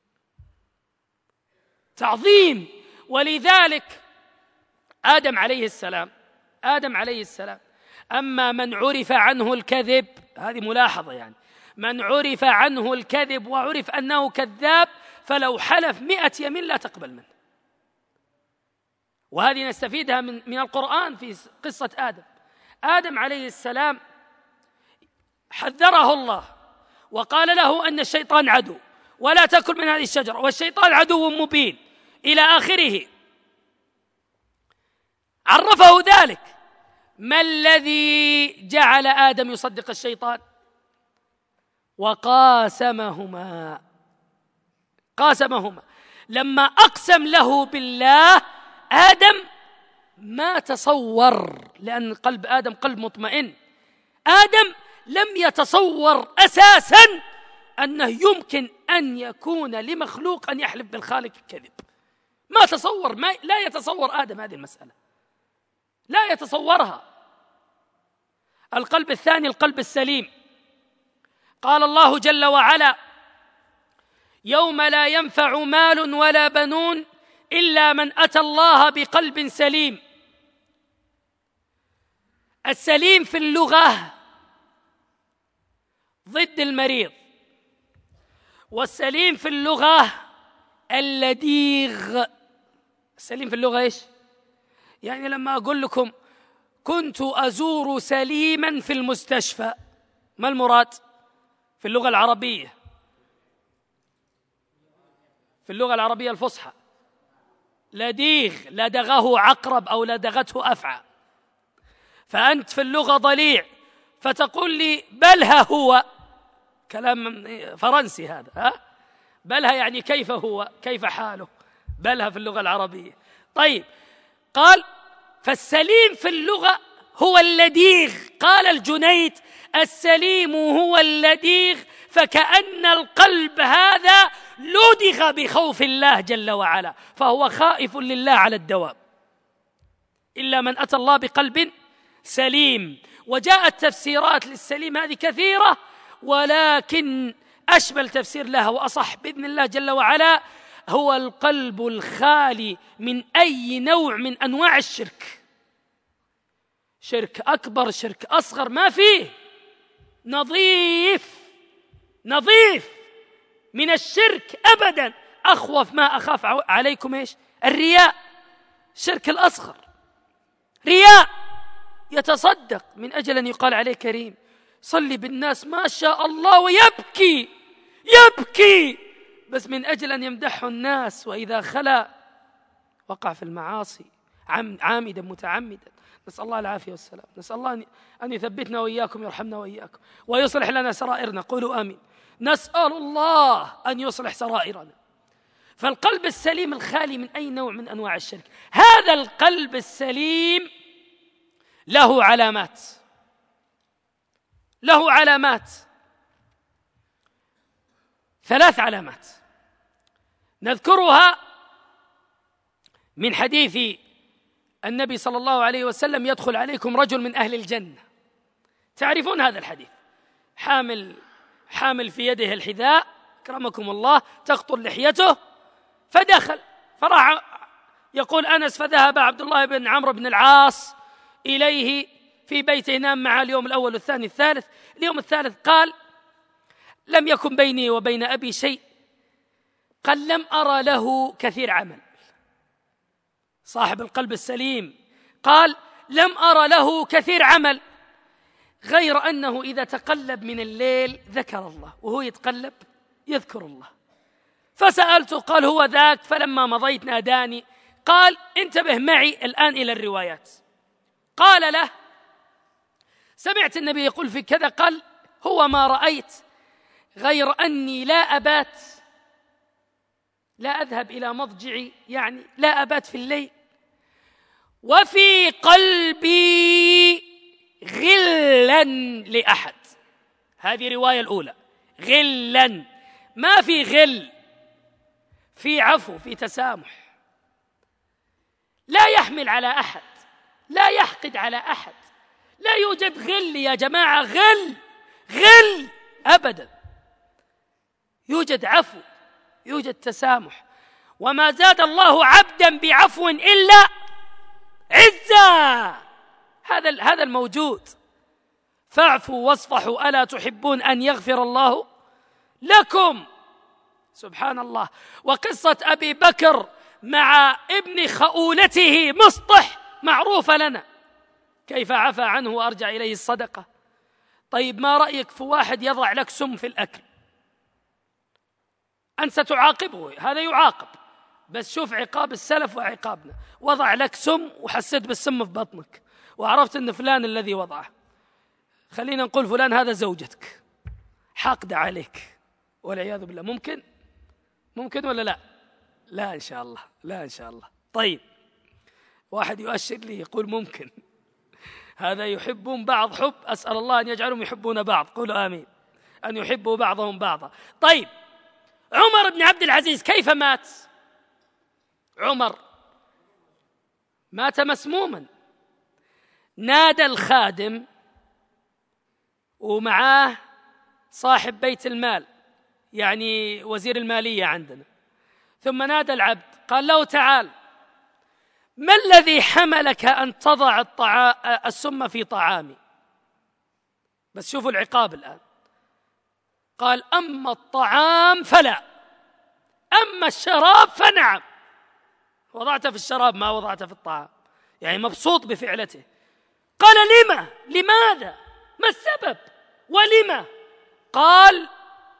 [SPEAKER 1] تعظيم. ولذلك آدم عليه السلام أما من عرف عنه الكذب، هذه ملاحظة يعني، من عرف عنه الكذب وعرف أنه كذاب فلو حلف 100 يمين لا تقبل منه. وهذه نستفيدها من القرآن في قصة آدم عليه السلام، حذره الله وقال له أن الشيطان عدو ولا تأكل من هذه الشجرة والشيطان عدو مبين إلى آخره، عرفه ذلك. ما الذي جعل آدم يصدق الشيطان؟ وقاسمهما. لما أقسم له بالله آدم ما تصور، لأن قلب آدم قلب مطمئن، آدم لم يتصور أساسا أنه يمكن أن يكون لمخلوق أن يحلف بالخالق الكذب. ما تصور، لا يتصور آدم هذه المسألة، لا يتصورها. القلب الثاني القلب السليم. قال الله جل وعلا يوم لا ينفع مال ولا بنون إلا من أتى الله بقلب سليم. السليم في اللغة ضد المريض، والسليم في اللغة اللديغ. السليم في اللغة إيش؟ يعني لما أقول لكم كنت أزور سليما في المستشفى، ما المراد في اللغة العربية؟ في اللغة العربية الفصحى لديغ، لدغه عقرب أو لدغته أفعى. فأنت في اللغة ضليع فتقول لي بلها هو، كلام فرنسي هذا، بلها يعني كيف هو، كيف حاله، بلها في اللغة العربية. طيب، قال فالسليم في اللغة هو اللديغ. قال الجنيد السليم هو اللديغ، فكأن القلب هذا لدغ بخوف الله جل وعلا، فهو خائف لله على الدوام. إلا من أتى الله بقلب سليم. وجاءت تفسيرات للسليم هذه كثيرة، ولكن أشمل تفسير لها وأصح بإذن الله جل وعلا هو القلب الخالي من أي نوع من أنواع الشرك، شرك أكبر شرك أصغر ما فيه، نظيف من الشرك أبدا. أخوف ما أخاف عليكم إيش؟ الرياء، شرك الأصغر، رياء، يتصدق من أجل أن يقال عليه كريم، صلي بالناس ما شاء الله، ويبكي بس من أجل أن يمدحه الناس، وإذا خلا وقع في المعاصي عامدا متعمدا. نسأل الله العافية والسلام. نسأل الله أن يثبتنا وإياكم، يرحمنا وإياكم، ويصلح لنا سرائرنا. قولوا آمين. نسأل الله أن يصلح سرائرنا. فالقلب السليم الخالي من أي نوع من أنواع الشرك، هذا القلب السليم له علامات 3 علامات نذكرها من حديث النبي صلى الله عليه وسلم: يدخل عليكم رجل من أهل الجنة. تعرفون هذا الحديث، حامل في يده الحذاء أكرمكم الله، تقطر لحيته، فدخل، فراح يقول أنس: فذهب عبد الله بن عمرو بن العاص إليه في بيته، ينام معه اليوم الأول والثاني الثالث. اليوم الثالث قال: لم يكن بيني وبين أبي شيء. قال: لم أرى له كثير عمل. صاحب القلب السليم قال: لم أرى له كثير عمل، غير أنه إذا تقلب من الليل ذكر الله، وهو يتقلب يذكر الله. فسألته، قال: هو ذاك. فلما مضيت ناداني، قال: انتبه معي الآن إلى الروايات. قال له: سمعت النبي يقول في كذا. قال: هو ما رأيت، غير أني لا أبات، لا أذهب إلى مضجعي، يعني لا أبات في الليل، وفي قلبي غلا لأحد. هذه رواية الأولى، غلا، ما في غل، في عفو، في تسامح، لا يحمل على أحد، لا يحقد على أحد، لا يوجد غل يا جماعة، غل أبدا، يوجد عفو، يوجد تسامح. وما زاد الله عبدا بعفو إلا عزا، هذا الموجود. فاعفوا واصفحوا ألا تحبون أن يغفر الله لكم. سبحان الله. وقصة أبي بكر مع ابن خؤولته مصطح معروفة لنا، كيف عفى عنه وأرجع إليه الصدقة. طيب ما رأيك في واحد يضع لك سم في الأكل؟ أنت ستعاقبه، هذا يعاقب، بس شوف عقاب السلف وعقابنا. وضع لك سم وحسيت بالسم في بطنك وعرفت أن فلان الذي وضعه، خلينا نقول فلان هذا زوجتك حاقدة عليك والعياذ بالله، ممكن ولا لا؟ لا إن شاء الله، لا إن شاء الله. طيب واحد يؤشر لي يقول ممكن، هذا يحبون بعض حب، أسأل الله أن يجعلهم يحبون بعض، قولوا آمين، أن يحبوا بعضهم بعضا. طيب عمر بن عبد العزيز كيف مات؟ عمر مات مسموما، نادى الخادم ومعاه صاحب بيت المال، يعني وزير المالية عندنا، ثم نادى العبد قال له: تعال، ما الذي حملك أن تضع السم في طعامي؟ بس شوفوا العقاب الآن. قال: أما الطعام فلا، أما الشراب فنعم. وضعته في الشراب ما وضعته في الطعام، يعني مبسوط بفعلته. قال: لماذا؟ ما السبب؟ ولما؟ قال: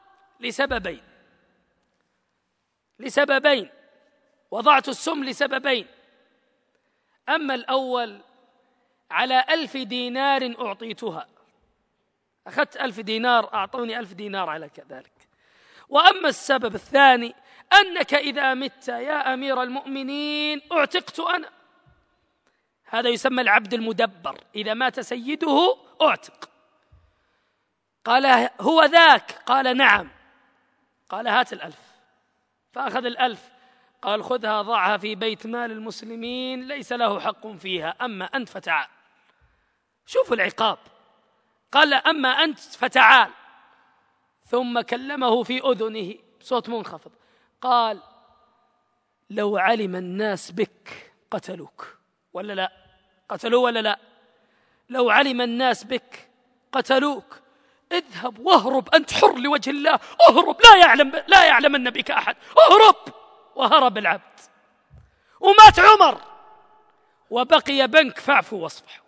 [SPEAKER 1] لسببين، وضعت السم لسببين. أما الأول على 1000 دينار أعطيتها، أخذت 1000 دينار، أعطوني 1000 دينار على كذلك. وأما السبب الثاني أنك إذا مت يا أمير المؤمنين أعتقت أنا. هذا يسمى العبد المدبر، إذا مات سيده أعتق. قال: هو ذاك؟ قال: نعم. قال: هات 1000. فأخذ 1000. قال: خذها ضعها في بيت مال المسلمين، ليس له حق فيها، أما أنت فتعال. شوفوا العقاب. قال: أما أنت فتعال. ثم كلمه في أذنه بصوت منخفض، قال: لو علم الناس بك قتلوك ولا لا؟ قتلوه ولا لا؟ لو علم الناس بك قتلوك، اذهب واهرب، أنت حر لوجه الله، اهرب، لا يعلمن بك أحد، اهرب. وهرب العبد ومات عمر، وبقي بنك فاعفوا واصفحوا.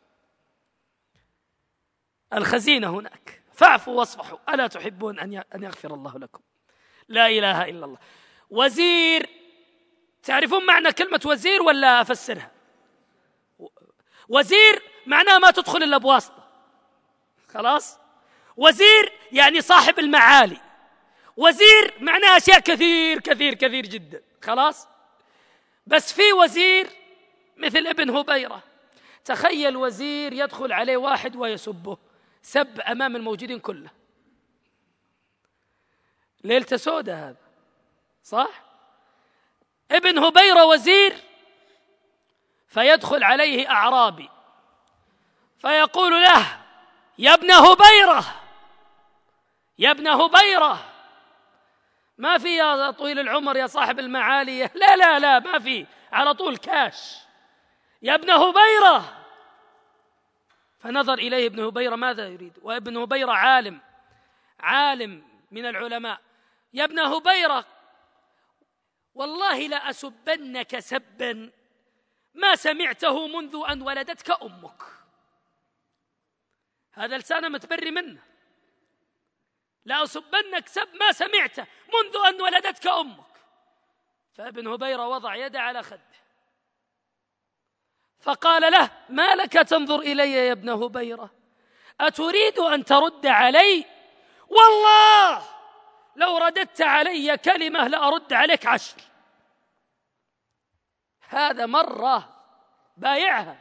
[SPEAKER 1] الخزينة هناك، فاعفوا واصفحوا ألا تحبون أن يغفر الله لكم. لا إله إلا الله. وزير، تعرفون معنى كلمة وزير ولا أفسرها؟ وزير معناها ما تدخل إلا بواسطة، خلاص. وزير يعني صاحب المعالي، وزير معناها أشياء كثير كثير كثير جدا، خلاص. بس في وزير مثل ابن هبيرة، تخيل وزير يدخل عليه واحد ويسبه سب أمام الموجودين كله، ليلة سودة هذا، صح؟ ابن هبيرة وزير، فيدخل عليه أعرابي فيقول له: يا ابن هبيرة، يا ابن هبيرة. ما في يا طويل العمر يا صاحب المعالي، لا لا لا، ما في، على طول كاش، يا ابن هبيرة. فنظر إليه ابن هبيرة ماذا يريد، وابن هبيرة عالم من العلماء. يا ابن هبيرة، والله لا أسبنك سبا ما سمعته منذ أن ولدتك أمك. هذا لسانه متبري منه. لا أسبنك سب ما سمعته منذ أن ولدتك أمك. فابن هبيرة وضع يده على خده فقال له: ما لك تنظر إلي يا ابن هبيرة؟ أتريد أن ترد علي؟ والله لو رددت علي كلمة لأرد عليك 10. هذا مرة بايعها.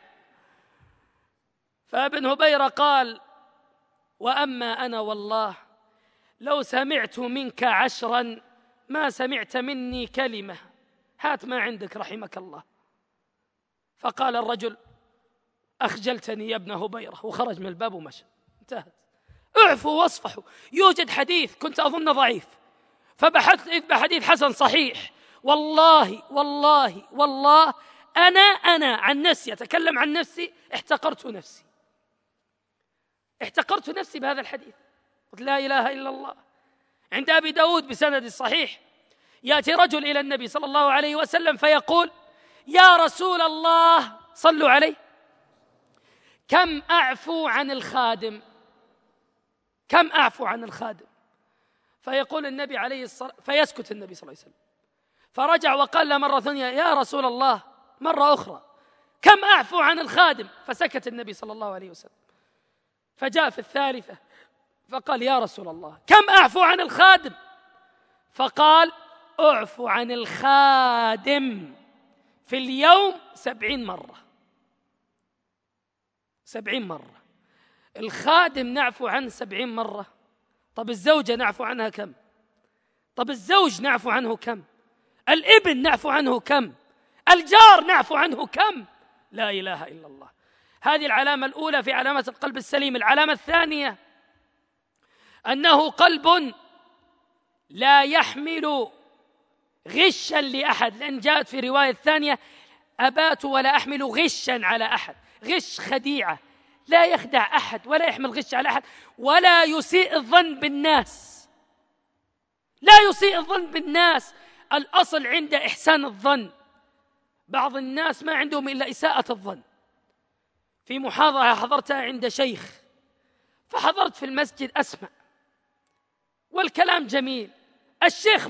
[SPEAKER 1] فابن هبيرة قال: وأما أنا والله لو سمعت منك 10 ما سمعت مني كلمة، هات ما عندك رحمك الله. فقال الرجل: أخجلتني يا ابن هبيرة، وخرج من الباب ومشى. انتهت. اعفوا واصفحوا. يوجد حديث كنت أظن ضعيف فبحثت إذ بحديث حسن صحيح. والله والله والله أنا عن نفسي أتكلم عن نفسي، احتقرت نفسي بهذا الحديث. قلت لا إله إلا الله. عند أبي داود بسند صحيح يأتي رجل إلى النبي صلى الله عليه وسلم فيقول: يا رسول الله، صلوا عليه، كم أعفو عن الخادم؟ كم أعفو عن الخادم؟ فيقول النبي عليه الصلاة، فيسكت النبي صلى الله عليه وسلم. فرجع وقال له مرة ثانية: يا رسول الله، مرة أخرى، كم أعفو عن الخادم؟ فسكت النبي صلى الله عليه وسلم. فجاء في الثالثة فقال: يا رسول الله، كم أعفو عن الخادم؟ فقال: أعفو عن الخادم في اليوم 70 مرة. 70 مرة. الخادم نعفو عنه 70 مرة. طب الزوجة نعفو عنها كم؟ طب الزوج نعفو عنه كم؟ الابن نعفو عنه كم؟ الجار نعفو عنه كم؟ لا إله إلا الله. هذه العلامة الأولى في علامة القلب السليم. العلامة الثانية أنه قلب لا يحمل غشا لأحد، لأن جاءت في رواية ثانية: أبات ولا أحمل غشا على أحد. غش خديعة، لا يخدع أحد ولا يحمل غش على أحد، ولا يسيء الظن بالناس. لا يسيء الظن بالناس. الأصل عند إحسان الظن. بعض الناس ما عندهم إلا إساءة الظن. في محاضرة حضرتها عند شيخ، فحضرت في المسجد أسمع والكلام جميل، الشيخ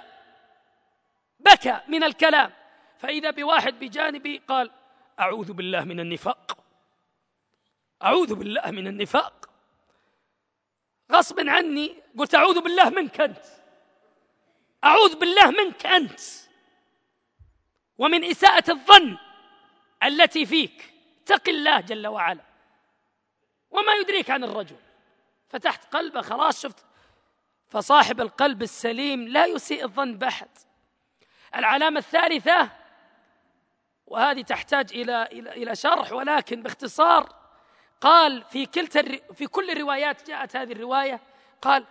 [SPEAKER 1] بكى من الكلام، فإذا بواحد بجانبي قال: أعوذ بالله من النفاق، أعوذ بالله من النفاق. غصب عني قلت: أعوذ بالله منك أنت، أعوذ بالله منك أنت ومن إساءة الظن التي فيك، اتق الله جل وعلا. وما يدريك عن الرجل. فتحت قلبه، خلاص شفت. فصاحب القلب السليم لا يسيء الظن بأحد. العلامة الثالثة، وهذه تحتاج إلى شرح ولكن باختصار، قال في كل الروايات جاءت هذه الرواية، قال: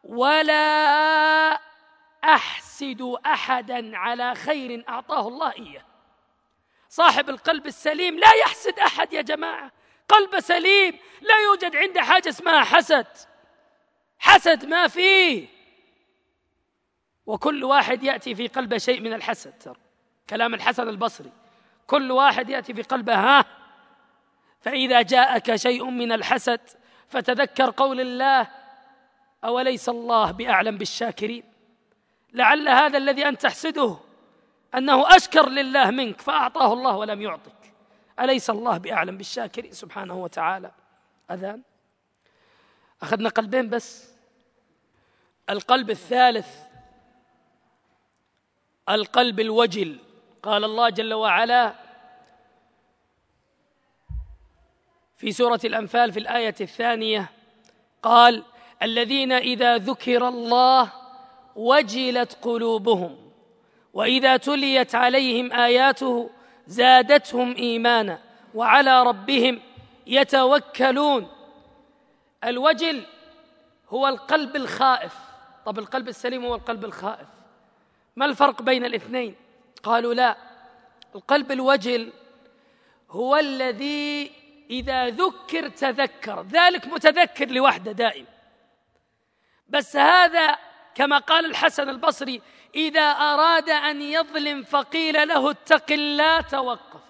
[SPEAKER 1] ولا أحسد أحدا على خير أعطاه الله إياه. صاحب القلب السليم لا يحسد أحد يا جماعة. قلب سليم لا يوجد عنده حاجة اسمها حسد ما فيه. وكل واحد يأتي في قلبه شيء من الحسد. كلام الحسن البصري: كل واحد يأتي في قلبه فإذا جاءك شيء من الحسد فتذكر قول الله: أوليس الله بأعلم بالشاكرين. لعل هذا الذي أنت تحسده أنه أشكر لله منك فأعطاه الله ولم يعطك. أليس الله بأعلم بالشاكرين سبحانه وتعالى؟ أذان. أخذنا قلبين بس. القلب الثالث القلب الوجل. قال الله جل وعلا في سورة الأنفال في الآية 2 قال: الذين إذا ذكر الله وجلت قلوبهم وإذا تليت عليهم آياته زادتهم إيمانا وعلى ربهم يتوكلون. الوجل هو القلب الخائف. طب القلب السليم هو القلب الخائف، ما الفرق بين الاثنين؟ قالوا لا، القلب الوجل هو الذي إذا ذكر تذكر، ذلك متذكر لوحده دائم، بس هذا كما قال الحسن البصري: إذا أراد أن يظلم فقيل له اتق الله توقف.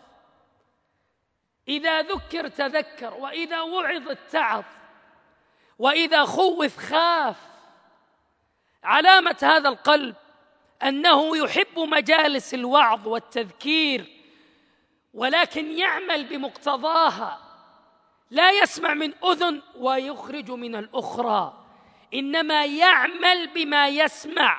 [SPEAKER 1] إذا ذكر تذكر، وإذا وعظ اتعظ، وإذا خوف خاف. علامة هذا القلب أنه يحب مجالس الوعظ والتذكير، ولكن يعمل بمقتضاها، لا يسمع من أذن ويخرج من الأخرى، إنما يعمل بما يسمع،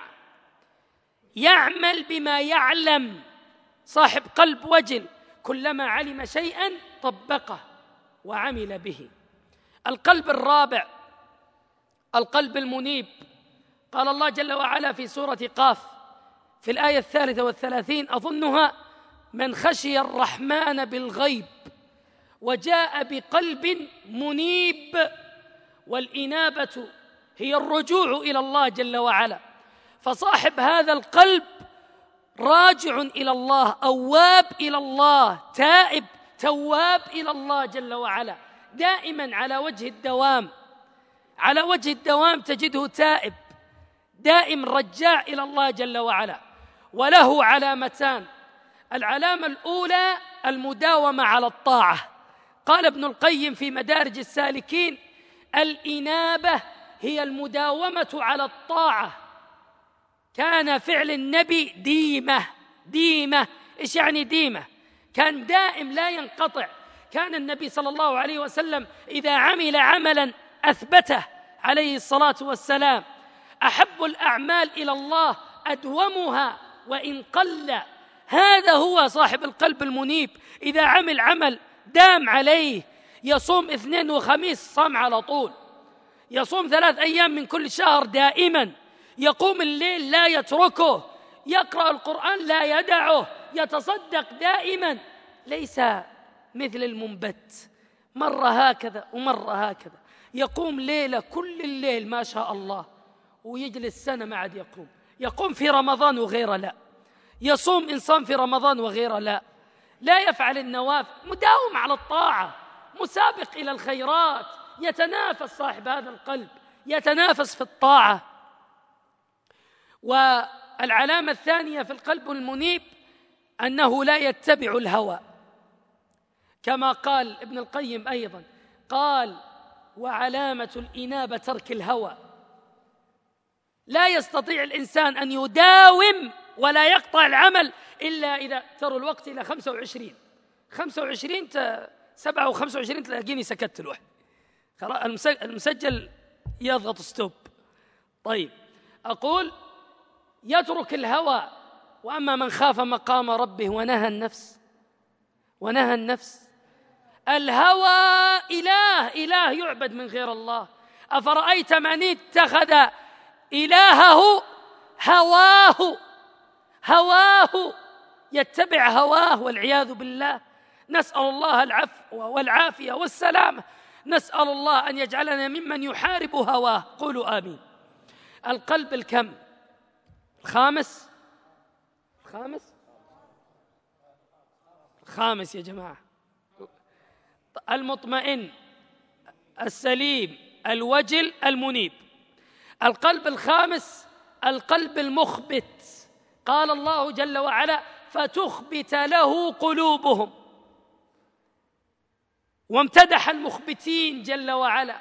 [SPEAKER 1] يعمل بما يعلم. صاحب قلب وجل كلما علم شيئا طبقه وعمل به. القلب الرابع القلب المنيب. قال الله جل وعلا في سورة قاف في الآية 33 أظنها: من خشي الرحمن بالغيب وجاء بقلب منيب. والإنابة هي الرجوع إلى الله جل وعلا، فصاحب هذا القلب راجع إلى الله، أواب إلى الله، تائب تواب إلى الله جل وعلا، دائما على وجه الدوام، على وجه الدوام تجده تائب دائم رجاع إلى الله جل وعلا. وله علامتان: العلامة الأولى المداومة على الطاعة. قال ابن القيم في مدارج السالكين: الإنابة هي المداومة على الطاعة. كان فعل النبي ديمة. إيش يعني ديمة؟ كان دائم لا ينقطع. كان النبي صلى الله عليه وسلم إذا عمل عملا أثبته عليه الصلاة والسلام. أحب الأعمال إلى الله أدومها وإن قل. هذا هو صاحب القلب المنيب، إذا عمل عمل دام عليه. يصوم اثنين وخميس صام على طول، يصوم 3 أيام من كل شهر دائما، يقوم الليل لا يتركه، يقرأ القرآن لا يدعه، يتصدق دائما، ليس مثل المنبت مرة هكذا ومرة هكذا. يقوم ليلة كل الليل ما شاء الله، ويجلس سنة ما عاد يقوم في رمضان وغيره لا، يصوم إنسان في رمضان وغيره لا يفعل النوافل، مداوم على الطاعة، مسابق إلى الخيرات، يتنافس صاحب هذا القلب، يتنافس في الطاعة. والعلامة الثانية في القلب المنيب أنه لا يتبع الهوى، كما قال ابن القيم أيضا، قال: وعلامة الإنابة ترك الهوى. لا يستطيع الإنسان أن يداوم ولا يقطع العمل إلا إذا تروا الوقت إلى 25 7 و25 تلاقيني سكت الواحد، المسجل يضغط ستوب. طيب، أقول يترك الهوى. وأما من خاف مقام ربه ونهى النفس. الهوى إله يعبد من غير الله. أفرأيت من اتخذ إلهه هواه، يتبع هواه والعياذ بالله. نسأل الله العفو والعافية والسلامة، نسأل الله أن يجعلنا ممن يحارب هواه. قولوا آمين. القلب الكم؟ الخامس يا جماعة، المطمئن السليم الوجل المنيب. القلب الخامس القلب المخبت. قال الله جل وعلا: فتخبت له قلوبهم. وامتدح المخبتين جل وعلا.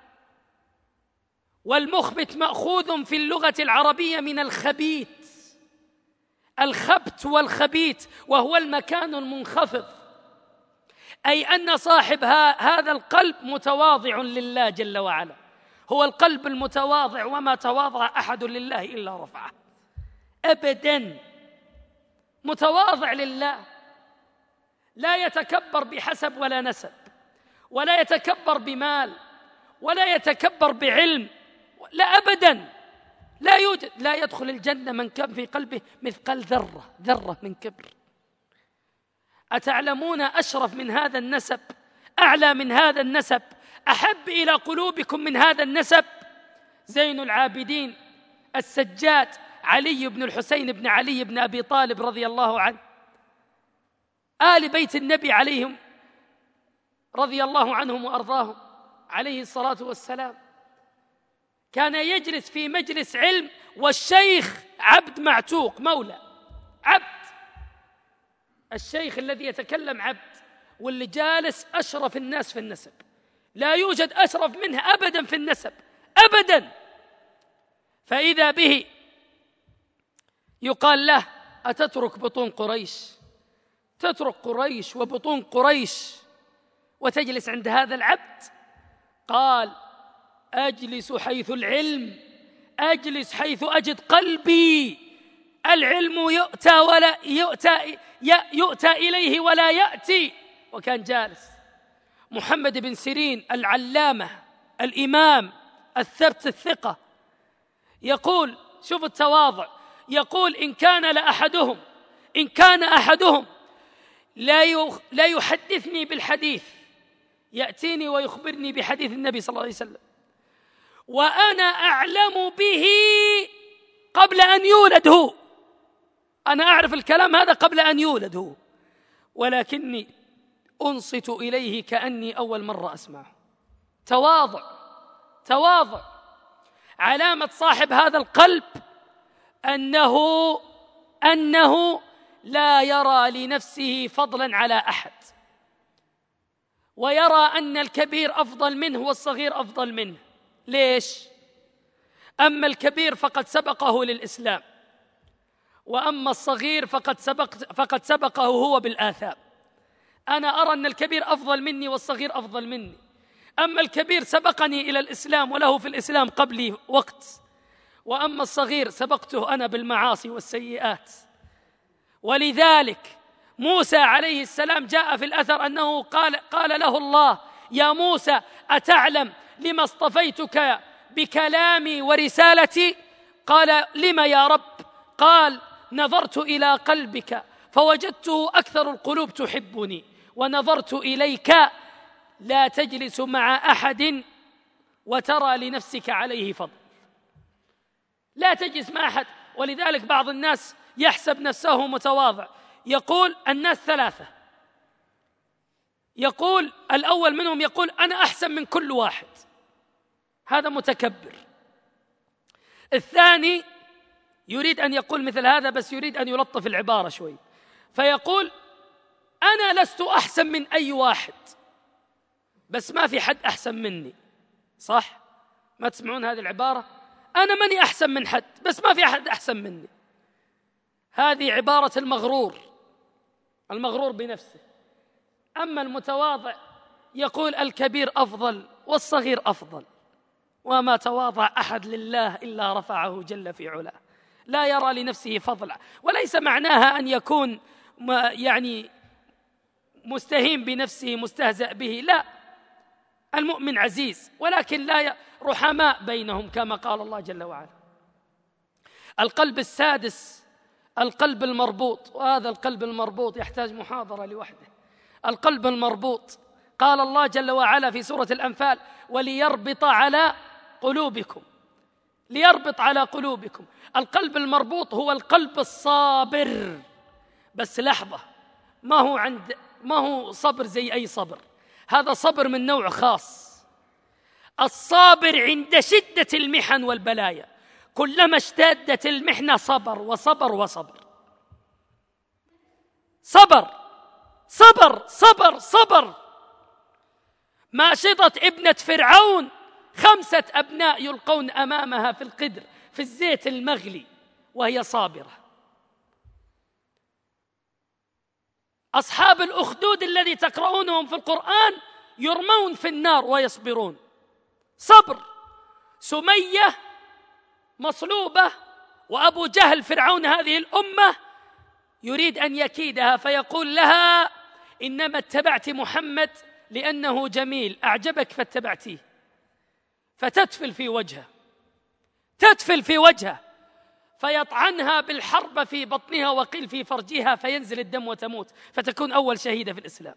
[SPEAKER 1] والمخبت مأخوذ في اللغة العربية من الخبيت، الخبت والخبيت، وهو المكان المنخفض، أي أن صاحب هذا القلب متواضع لله جل وعلا. هو القلب المتواضع، وما تواضع أحد لله إلا رفعه أبدا. متواضع لله، لا يتكبر بحسب ولا نسب، ولا يتكبر بمال، ولا يتكبر بعلم، لا أبدا، لا يوجد. لا يدخل الجنة من كان في قلبه مثقال ذرة من كبر. أتعلمون أشرف من هذا النسب، أعلى من هذا النسب، أحب إلى قلوبكم من هذا النسب؟ زين العابدين السجاد علي بن الحسين بن علي بن أبي طالب رضي الله عنه، آل بيت النبي عليهم رضي الله عنهم وأرضاهم عليه الصلاة والسلام، كان يجلس في مجلس علم والشيخ عبد معتوق مولى، عبد، الشيخ الذي يتكلم عبد، واللي جالس أشرف الناس في النسب، لا يوجد أشرف منه أبدا في النسب أبدا. فإذا به يقال له: أتترك بطون قريش، تترك قريش وبطون قريش وتجلس عند هذا العبد؟ قال: أجلس حيث العلم، أجلس حيث أجد قلبي، العلم يؤتى إليه ولا يأتي. وكان جالس. محمد بن سيرين العلامة الإمام الثبت الثقة يقول، شوف التواضع، يقول: إن كان أحدهم لا يحدثني بالحديث، يأتيني ويخبرني بحديث النبي صلى الله عليه وسلم، وأنا أعلم به قبل أن يولد هو، أنا أعرف الكلام هذا قبل أن يولد هو، ولكني أنصت إليه كأني أول مرة أسمعه. تواضع، تواضع. علامة صاحب هذا القلب أنه لا يرى لنفسه فضلا على أحد، ويرى أن الكبير أفضل منه والصغير أفضل منه. ليش؟ أما الكبير فقد سبقه للإسلام، وأما الصغير فقد سبقه هو بالآثام. أنا أرى أن الكبير أفضل مني والصغير أفضل مني، أما الكبير سبقني إلى الإسلام وله في الإسلام قبلي وقت، وأما الصغير سبقته أنا بالمعاصي والسيئات. ولذلك موسى عليه السلام جاء في الأثر أنه قال له الله: يا موسى أتعلم لما اصطفيتك بكلامي ورسالتي؟ قال: لما يا رب؟ قال: نظرت إلى قلبك فوجدته أكثر القلوب تحبني، ونظرت إليك لا تجلس مع أحد وترى لنفسك عليه فضل، لا تجلس مع أحد. ولذلك بعض الناس يحسب نفسه متواضع، يقول الناس ثلاثة، يقول الأول منهم يقول: أنا أحسن من كل واحد، هذا متكبر. الثاني يريد أن يقول مثل هذا بس يريد أن يلطف العبارة شوي، فيقول: أنا لست أحسن من أي واحد، بس ما في حد أحسن مني. صح؟ ما تسمعون هذه العبارة؟ أنا ماني أحسن من حد بس ما في أحد أحسن مني. هذه عبارة المغرور بنفسه. أما المتواضع يقول: الكبير أفضل والصغير أفضل، وما تواضع أحد لله إلا رفعه جل في علاه، لا يرى لنفسه فضلا. وليس معناها أن يكون يعني مستهين بنفسه مستهزأ به، لا، المؤمن عزيز، ولكن لا رحماء بينهم كما قال الله جل وعلا. القلب السادس القلب المربوط، وهذا القلب المربوط يحتاج محاضرة لوحده. القلب المربوط، قال الله جل وعلا في سورة الأنفال: وليربط على قلوبكم، ليربط على قلوبكم. القلب المربوط هو القلب الصابر، بس لحظة، ما هو صبر زي أي صبر، هذا صبر من نوع خاص. الصابر عند شدة المحن والبلايا، كلما اشتدت المحنة صبر وصبر وصبر، صبر صبر صبر صبر. ماشطة ابنة فرعون 5 أبناء يلقون أمامها في القدر في الزيت المغلي وهي صابرة. أصحاب الأخدود الذي تقرؤونهم في القرآن يرمون في النار ويصبرون، صبر. سمية مصلوبة، وأبو جهل فرعون هذه الأمة يريد أن يكيدها، فيقول لها: إنما اتبعت محمد لأنه جميل أعجبك فاتبعتيه، فتتفل في وجهه، تتفل في وجهه، فيطعنها بالحربة في بطنها وقيل في فرجها فينزل الدم وتموت، فتكون أول شهيدة في الإسلام.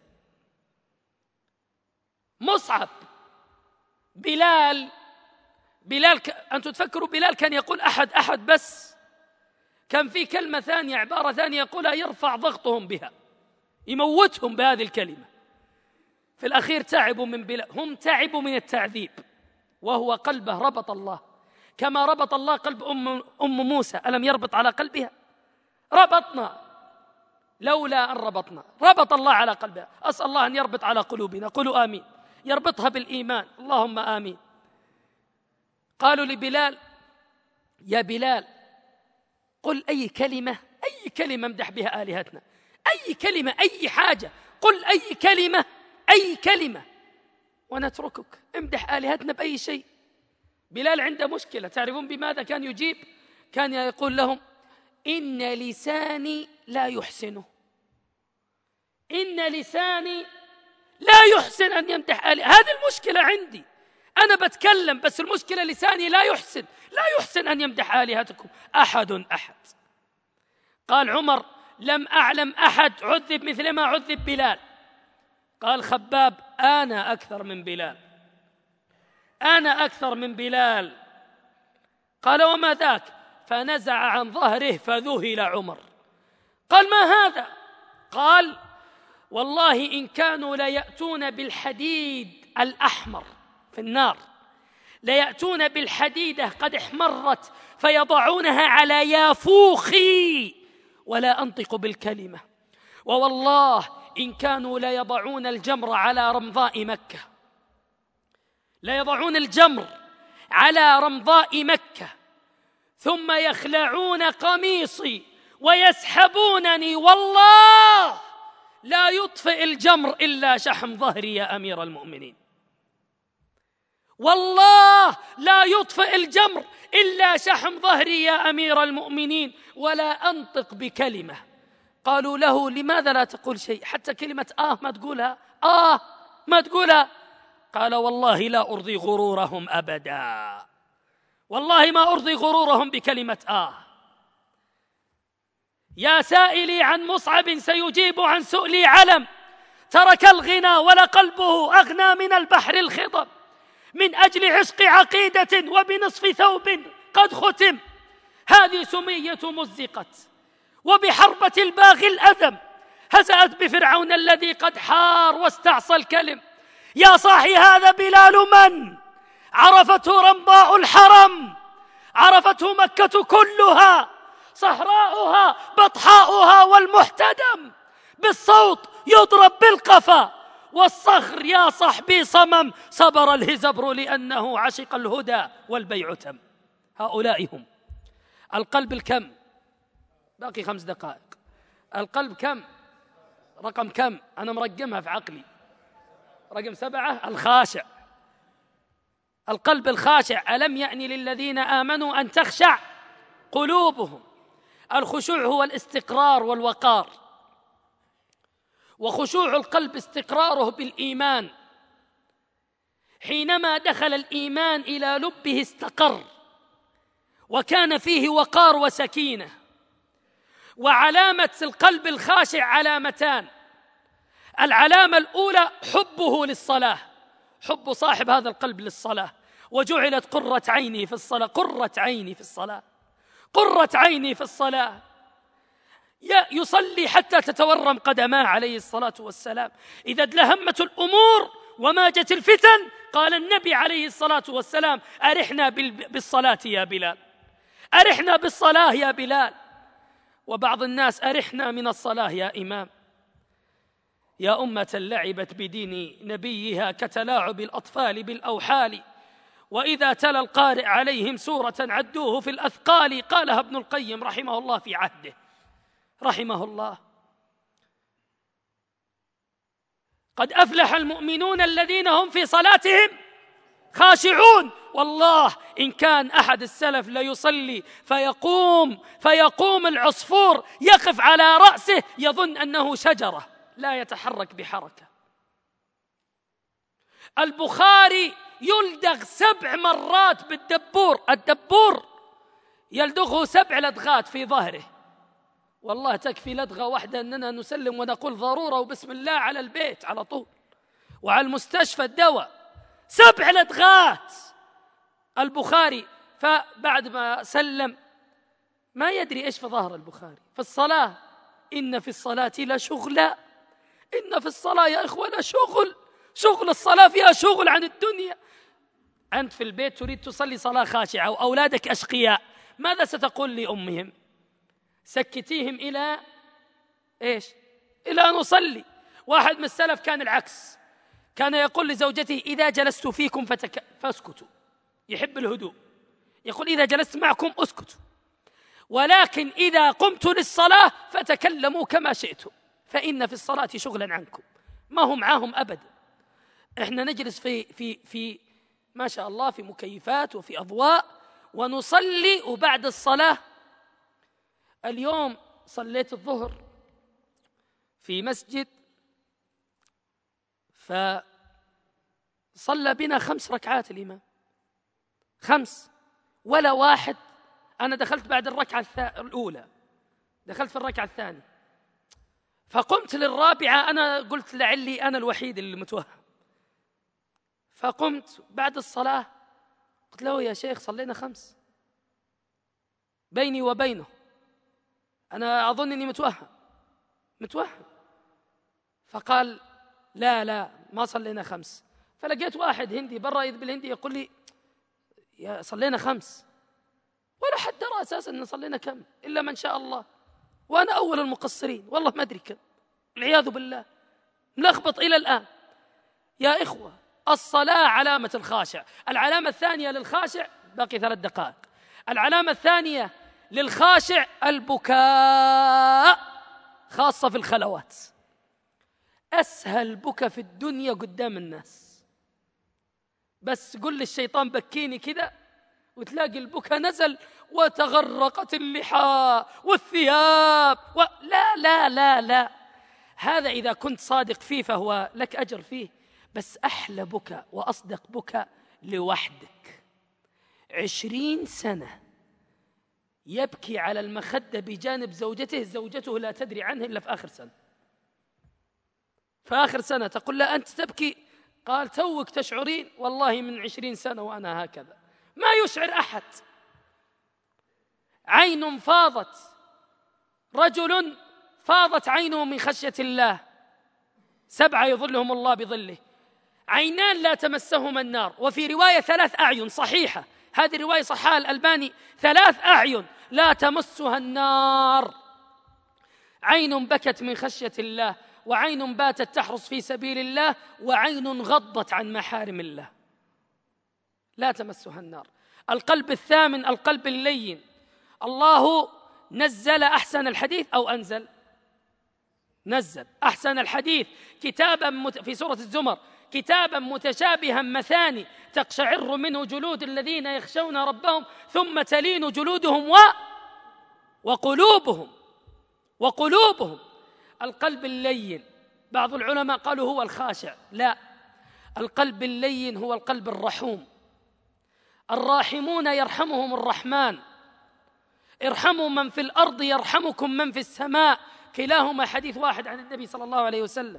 [SPEAKER 1] مصعب، بلال أنتم تفكروا بلال كان يقول أحد بس، كان في كلمة ثانية، عبارة ثانية يقولها يرفع ضغطهم بها، يموتهم بهذه الكلمة. في الأخير تعبوا من بلال، هم تعبوا من التعذيب، وهو قلبه ربط الله كما ربط الله قلب أم موسى. ألم يربط على قلبها؟ ربطنا، لولا أن ربط الله على قلبها. أسأل الله أن يربط على قلوبنا، قولوا آمين، يربطها بالإيمان، اللهم آمين. قالوا لبلال: يا بلال قل أي كلمة امدح بها آلهتنا، أي كلمة، أي حاجة، قل أي كلمة ونتركك، امدح آلهتنا بأي شيء. بلال عنده مشكلة، تعرفون بماذا كان يجيب؟ كان يقول لهم: إن لساني لا يحسنه، إن لساني لا يحسن أن يمدح آلهة. هذه المشكلة عندي، أنا بتكلم بس المشكلة لساني لا يحسن أن يمدح آلهتكم أحد. قال عمر: لم أعلم أحد عذب مثل ما عذب بلال. قال خباب: أنا أكثر من بلال. قال: وما ذاك؟ فنزع عن ظهره فذهل عمر. قال: ما هذا؟ قال: والله إن كانوا ليأتون بالحديد الأحمر في النار، ليأتون بالحديدة قد احمرت فيضعونها على يافوخي ولا أنطق بالكلمة، ووالله إن كانوا ليضعون الجمر على رمضاء مكة، ليضعون الجمر على رمضاء مكة ثم يخلعون قميصي ويسحبونني، والله لا يطفئ الجمر إلا شحم ظهري يا أمير المؤمنين، والله لا يطفئ الجمر إلا شحم ظهري يا أمير المؤمنين، ولا أنطق بكلمة. قالوا له: لماذا لا تقول شيء؟ حتى كلمة ما تقولها. قال: والله لا أرضي غرورهم أبدا، والله ما أرضي غرورهم بكلمة يا سائلي عن مصعب سيجيب عن سؤلي علم، ترك الغنى ولقلبه أغنى من البحر الخضب، من أجل عشق عقيدة وبنصف ثوب قد ختم، هذه سمية مزقت وبحربة الباغي الأذم، هزأت بفرعون الذي قد حار واستعصى الكلم. يا صاحي هذا بلال من عرفته رمضاء الحرم، عرفته مكة كلها، صحراؤها بطحاؤها والمحتدم، بالصوت يضرب بالقفا، والصخر يا صحبي صمم، صبر الهزبر لأنه عشق الهدى والبيع تم. هؤلاء هم. القلب الكم؟ باقي 5 دقائق. القلب كم؟ رقم كم؟ أنا مرقمها في عقلي، رقم 7. الخاشع. القلب الخاشع. ألم يأن للذين آمنوا أن تخشع قلوبهم. الخشوع هو الاستقرار والوقار، وخشوع القلب استقراره بالإيمان. حينما دخل الإيمان إلى لبه استقر وكان فيه وقار وسكينة. وعلامة القلب الخاشع علامتان: العلامة الأولى حبه للصلاة، حب صاحب هذا القلب للصلاة، وجعلت قرة عيني في الصلاة، قرة عيني في الصلاة، قرة عيني في الصلاة. يصلي حتى تتورم قدماه عليه الصلاة والسلام. إذا ادلهمت الأمور وماجت الفتن قال النبي عليه الصلاة والسلام: أرحنا بالصلاة يا بلال، أرحنا بالصلاة يا بلال. وبعض الناس: أرحنا من الصلاة يا إمام. يا أمة لعبت بدين نبيها كتلاعب الأطفال بالأوحال، وإذا تلا القارئ عليهم سورة عدوه في الأثقال. قالها ابن القيم رحمه الله في عهده، رحمه الله: قد أفلح المؤمنون الذين هم في صلاتهم خاشعون. والله إن كان أحد السلف ليصلي فيقوم العصفور يقف على رأسه يظن أنه شجرة لا يتحرك بحركة. البخاري يلدغ 7 مرات بالدبور. الدبور يلدغه 7 لدغات في ظهره. والله تكفي لدغة واحدة أننا نسلم ونقول ضرورة وبسم الله على البيت على طول، وعلى المستشفى الدواء. 7 لدغات. البخاري فبعد ما سلم ما يدري إيش في ظهر البخاري في الصلاة. إن في الصلاة لشغلا، إن في الصلاة يا إخوة لشغل. شغل الصلاة فيها شغل عن الدنيا. أنت في البيت تريد تصلي صلاة خاشعة وأولادك أشقياء، ماذا ستقول لأمهم؟ سكتيهم إلى إيش؟ إلى أن نصلي. واحد من السلف كان العكس، كان يقول لزوجته إذا جلست فيكم فاسكتوا. يحب الهدوء، يقول إذا جلست معكم اسكتوا، ولكن إذا قمت للصلاة فتكلموا كما شئتم، فإن في الصلاة شغلا عنكم. ما هم معاهم أبدا. إحنا نجلس في ما شاء الله في مكيفات وفي أضواء ونصلي. وبعد الصلاة اليوم صليت الظهر في مسجد، فصلى بنا 5 ركعات الإمام، 5 ولا واحد. أنا دخلت بعد الركعة الأولى، دخلت في الركعة الثانية، فقمت للرابعة. أنا قلت لعلي أنا الوحيد اللي متوهم، فقمت بعد الصلاة قلت له يا شيخ صلينا 5 بيني وبينه، أنا أظن أني متوهم. فقال لا ما صلينا 5. فلقيت واحد هندي برا بالهندي يقول لي يا صلينا 5، ولا حد درى أساسا أن صلينا كم إلا من شاء الله، وأنا أول المقصرين والله ما أدري كم، والعياذ بالله ملخبط إلى الآن. يا إخوة الصلاة علامة الخاشع. العلامة الثانية للخاشع، باقي 3 دقائق، العلامة الثانية للخاشع البكاء، خاصة في الخلوات. أسهل بكى في الدنيا قدام الناس، بس قل للشيطان بكيني كذا وتلاقي البكاء نزل وتغرقت اللحى والثياب لا لا لا لا. هذا إذا كنت صادق فيه فهو لك أجر فيه، بس أحلى بكاء وأصدق بكاء لوحدك. 20 سنة يبكي على المخدة بجانب زوجته لا تدري عنه إلا في آخر سنة. في آخر سنة تقول له أنت تبكي، قال توك تشعرين؟ والله من 20 سنة وأنا هكذا. ما يشعر أحد. عين فاضت، رجل فاضت عينه من خشية الله، 7 يظلهم الله بظله. عينان لا تمسهما النار، وفي رواية 3 أعين صحيحة، هذه رواية صححها الألباني، 3 أعين لا تمسها النار. عين بكت من خشية الله، وعين باتت تحرس في سبيل الله، وعين غضت عن محارم الله لا تمسها النار. القلب الثامن القلب اللين. الله نزل أحسن الحديث أو نزل أحسن الحديث كتابا في سورة الزمر، كتابا متشابها مثاني تقشعر منه جلود الذين يخشون ربهم ثم تلين جلودهم وقلوبهم. القلب اللين بعض العلماء قالوا هو الخاشع، لا، القلب اللين هو القلب الرحوم. الراحمون يرحمهم الرحمن، ارحموا من في الأرض يرحمكم من في السماء، كلاهما حديث واحد عن النبي صلى الله عليه وسلم،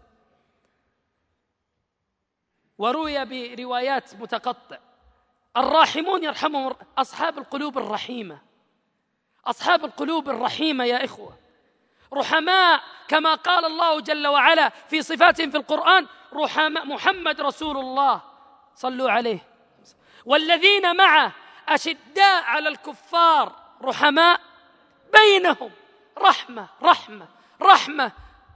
[SPEAKER 1] وروي بروايات متقطع. الراحمون يرحمهم أصحاب القلوب الرحيمة. أصحاب القلوب الرحيمة يا إخوة رحماء، كما قال الله جل وعلا في صفاتهم في القرآن: رحماء محمد رسول الله صلوا عليه، والذين معه أشداء على الكفار رحماء بينهم، رحمة.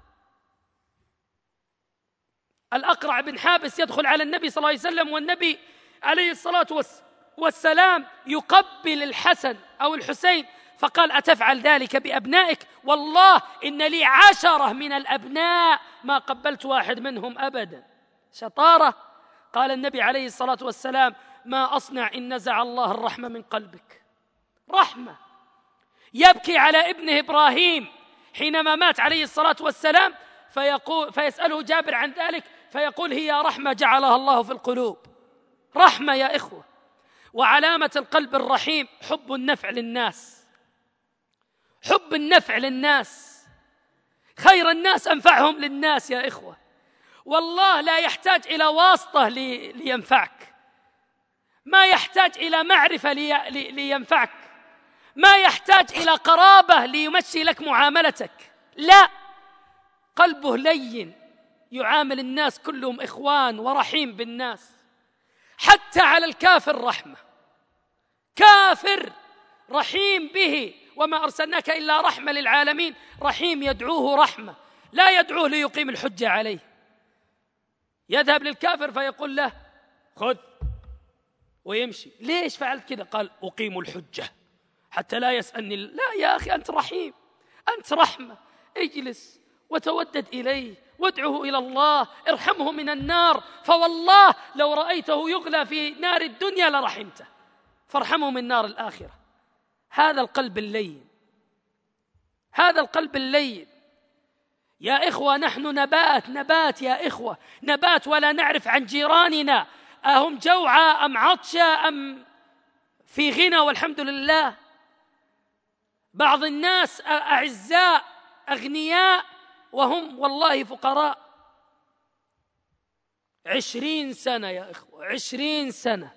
[SPEAKER 1] الأقرع بن حابس يدخل على النبي صلى الله عليه وسلم والنبي عليه الصلاة والسلام يقبل الحسن أو الحسين، فقال: أتفعل ذلك بأبنائك؟ والله إن لي 10 من الأبناء ما قبلت واحد منهم أبدا. شطارة. قال النبي عليه الصلاة والسلام: ما أصنع إن نزع الله الرحمة من قلبك. رحمة. يبكي على ابنه إبراهيم حينما مات عليه الصلاة والسلام، فيسأله جابر عن ذلك فيقول: هي رحمة جعلها الله في القلوب. رحمة يا إخوة. وعلامة القلب الرحيم حب النفع للناس، حب النفع للناس. خير الناس أنفعهم للناس يا إخوة. والله لا يحتاج إلى واسطة لينفعك، ما يحتاج إلى معرفة لينفعك، ما يحتاج إلى قرابة ليمشي لك معاملتك، لا، قلبه لين يعامل الناس كلهم إخوان ورحيم بالناس. حتى على الكافر رحمة، كافر رحيم به، وما أرسلناك إلا رحمة للعالمين. رحيم يدعوه رحمة، لا يدعوه ليقيم الحجة عليه. يذهب للكافر فيقول له خذ ويمشي. ليش فعلت كذا؟ قال أقيم الحجة حتى لا يسألني. لا يا أخي، أنت رحيم، أنت رحمة، اجلس وتودد إليه وادعه إلى الله، ارحمه من النار، فوالله لو رأيته يغلى في نار الدنيا لرحمته، فارحمه من نار الآخرة. هذا القلب اللين، هذا القلب اللين يا إخوة. نحن نبات يا إخوة، نبات، ولا نعرف عن جيراننا أهم جوعى أم عطشى أم في غنى والحمد لله. بعض الناس أعزاء أغنياء وهم والله فقراء. 20 سنة يا إخوة، 20 سنة،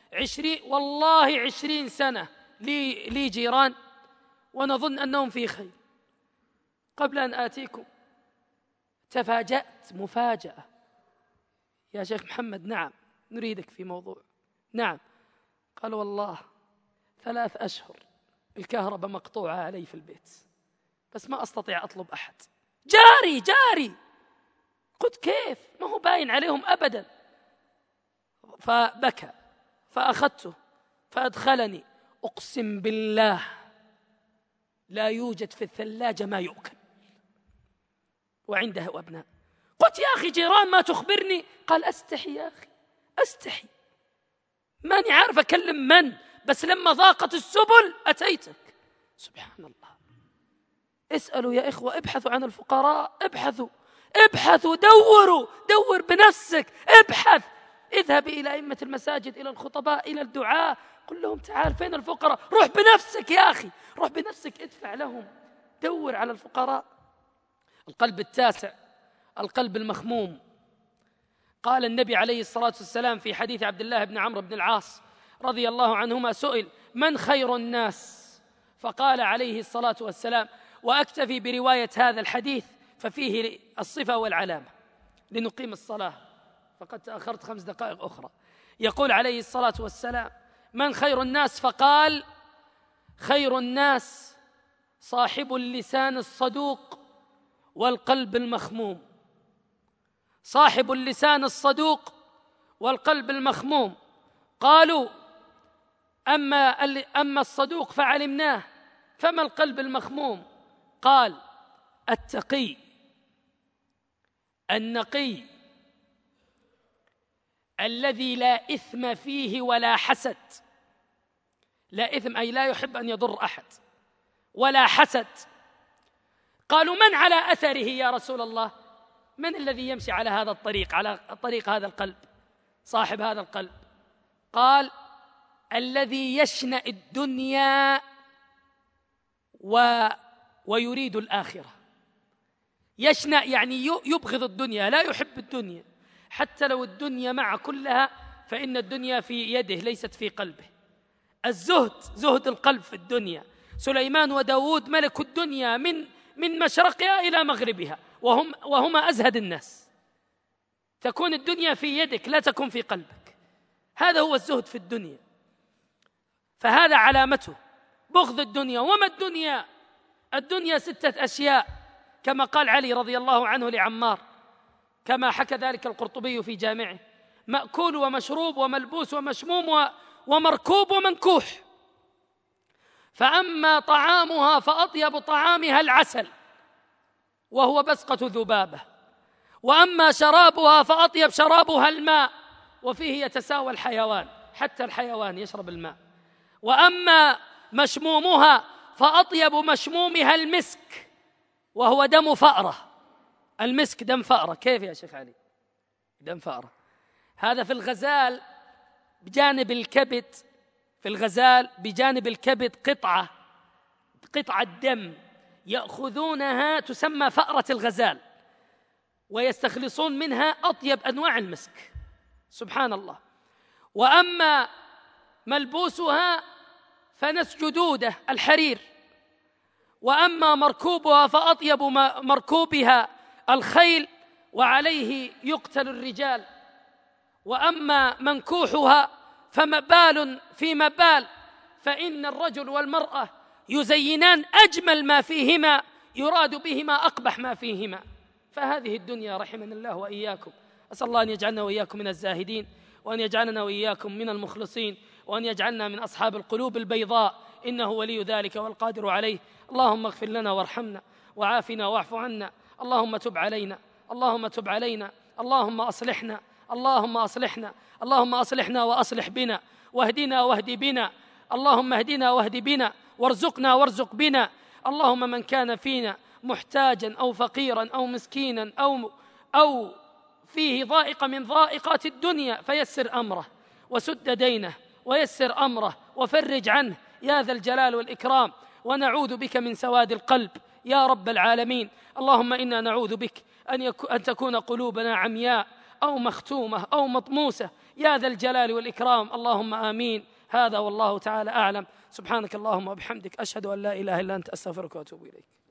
[SPEAKER 1] 20 سنة لي جيران ونظن أنهم في خير. قبل أن آتيكم تفاجأت مفاجأة يا شيخ محمد. نعم نريدك في موضوع. نعم. قال والله 3 أشهر الكهرباء مقطوعة علي في البيت، بس ما أستطيع أطلب أحد، جاري. قلت كيف؟ ما هو باين عليهم أبدا. فبكى، فأخذته فأدخلني. أقسم بالله لا يوجد في الثلاجة ما يؤكل وعنده أبناء. قلت يا أخي جيران ما تخبرني؟ قال أستحي يا أخي، أستحي، ماني عارف أكلم من، بس لما ضاقت السبل أتيتك. سبحان الله. اسألوا يا إخوة، ابحثوا عن الفقراء، ابحثوا، دور بنفسك، ابحث، اذهب إلى أئمة المساجد، إلى الخطباء، إلى الدعاة، قل لهم تعال فين الفقراء؟ روح بنفسك يا أخي، روح بنفسك، ادفع لهم، دور على الفقراء. القلب التاسع القلب المخموم. قال النبي عليه الصلاة والسلام في حديث عبد الله بن عمرو بن العاص رضي الله عنهما، سئل من خير الناس؟ فقال عليه الصلاة والسلام، وأكتفي برواية هذا الحديث ففيه الصفة والعلامة لنقيم الصلاة فقد تأخرت 5 دقائق أخرى. يقول عليه الصلاة والسلام من خير الناس؟ فقال خير الناس صاحب اللسان الصدوق والقلب المخموم. صاحب اللسان الصدوق والقلب المخموم. قالوا أما الصدوق فعلمناه، فما القلب المخموم؟ قال التقي النقي الذي لا إثم فيه ولا حسد. لا إثم أي لا يحب أن يضر أحد، ولا حسد. قالوا من على أثره يا رسول الله؟ من الذي يمشي على هذا الطريق، على طريق هذا القلب، صاحب هذا القلب؟ قال الذي يشنأ الدنيا ويريد الآخرة. يشنأ يعني يبغض الدنيا، لا يحب الدنيا، حتى لو الدنيا مع كلها فإن الدنيا في يده ليست في قلبه. الزهد، زهد القلب في الدنيا. سليمان وداود ملك الدنيا من مشرقها إلى مغربها، وهما أزهد الناس. تكون الدنيا في يدك لا تكون في قلبك، هذا هو الزهد في الدنيا. فهذا علامته بغض الدنيا. وما الدنيا؟ الدنيا 6 أشياء كما قال علي رضي الله عنه لعمار، كما حكى ذلك القرطبي في جامعه: مأكول ومشروب وملبوس ومشموم ومركوب ومنكوح. فأما طعامها فأطيب طعامها العسل وهو بسقة ذبابة، وأما شرابها فأطيب شرابها الماء وفيه يتساوى الحيوان، حتى الحيوان يشرب الماء. وأما مشمومها فأطيب مشمومها المسك وهو دم فأرة. المسك دم فأرة. كيف يا شيخ علي؟ دم فأرة هذا في الغزال بجانب الكبد في الغزال بجانب الكبد قطعة دم يأخذونها تسمى فأرة الغزال، ويستخلصون منها أطيب أنواع المسك، سبحان الله. وأما ملبوسها فنسج دودة الحرير، وأما مركوبها فأطيب مركوبها الخيل وعليه يقتل الرجال، وأما منكوحها فمبال في مبال، فإن الرجل والمرأة يزينان أجمل ما فيهما يراد بهما أقبح ما فيهما. فهذه الدنيا رحمنا الله وإياكم. أسأل الله أن يجعلنا وإياكم من الزاهدين، وأن يجعلنا وإياكم من المخلصين، وأن يجعلنا من أصحاب القلوب البيضاء، إنه ولي ذلك والقادر عليه. اللهم اغفر لنا وارحمنا وعافنا واعف عنا، اللهم تب علينا، اللهم تب علينا، اللهم أصلحنا، اللهم أصلحنا، اللهم أصلحنا وأصلح بنا، واهدنا واهد بنا، اللهم اهدنا واهد بنا، وارزقنا وارزق بنا. اللهم من كان فينا محتاجا أو فقيرا أو مسكينا أو فيه ضائقة من ضائقات الدنيا فيسر أمره وسد دينه ويسر أمره وفرج عنه يا ذا الجلال والإكرام. ونعوذ بك من سواد القلب يا رب العالمين. اللهم إنا نعوذ بك أن تكون قلوبنا عمياء أو مختومة أو مطموسة يا ذا الجلال والإكرام. اللهم آمين. هذا والله تعالى أعلم. سبحانك اللهم وبحمدك، أشهد أن لا إله إلا أنت، أستغفرك وأتوب إليك.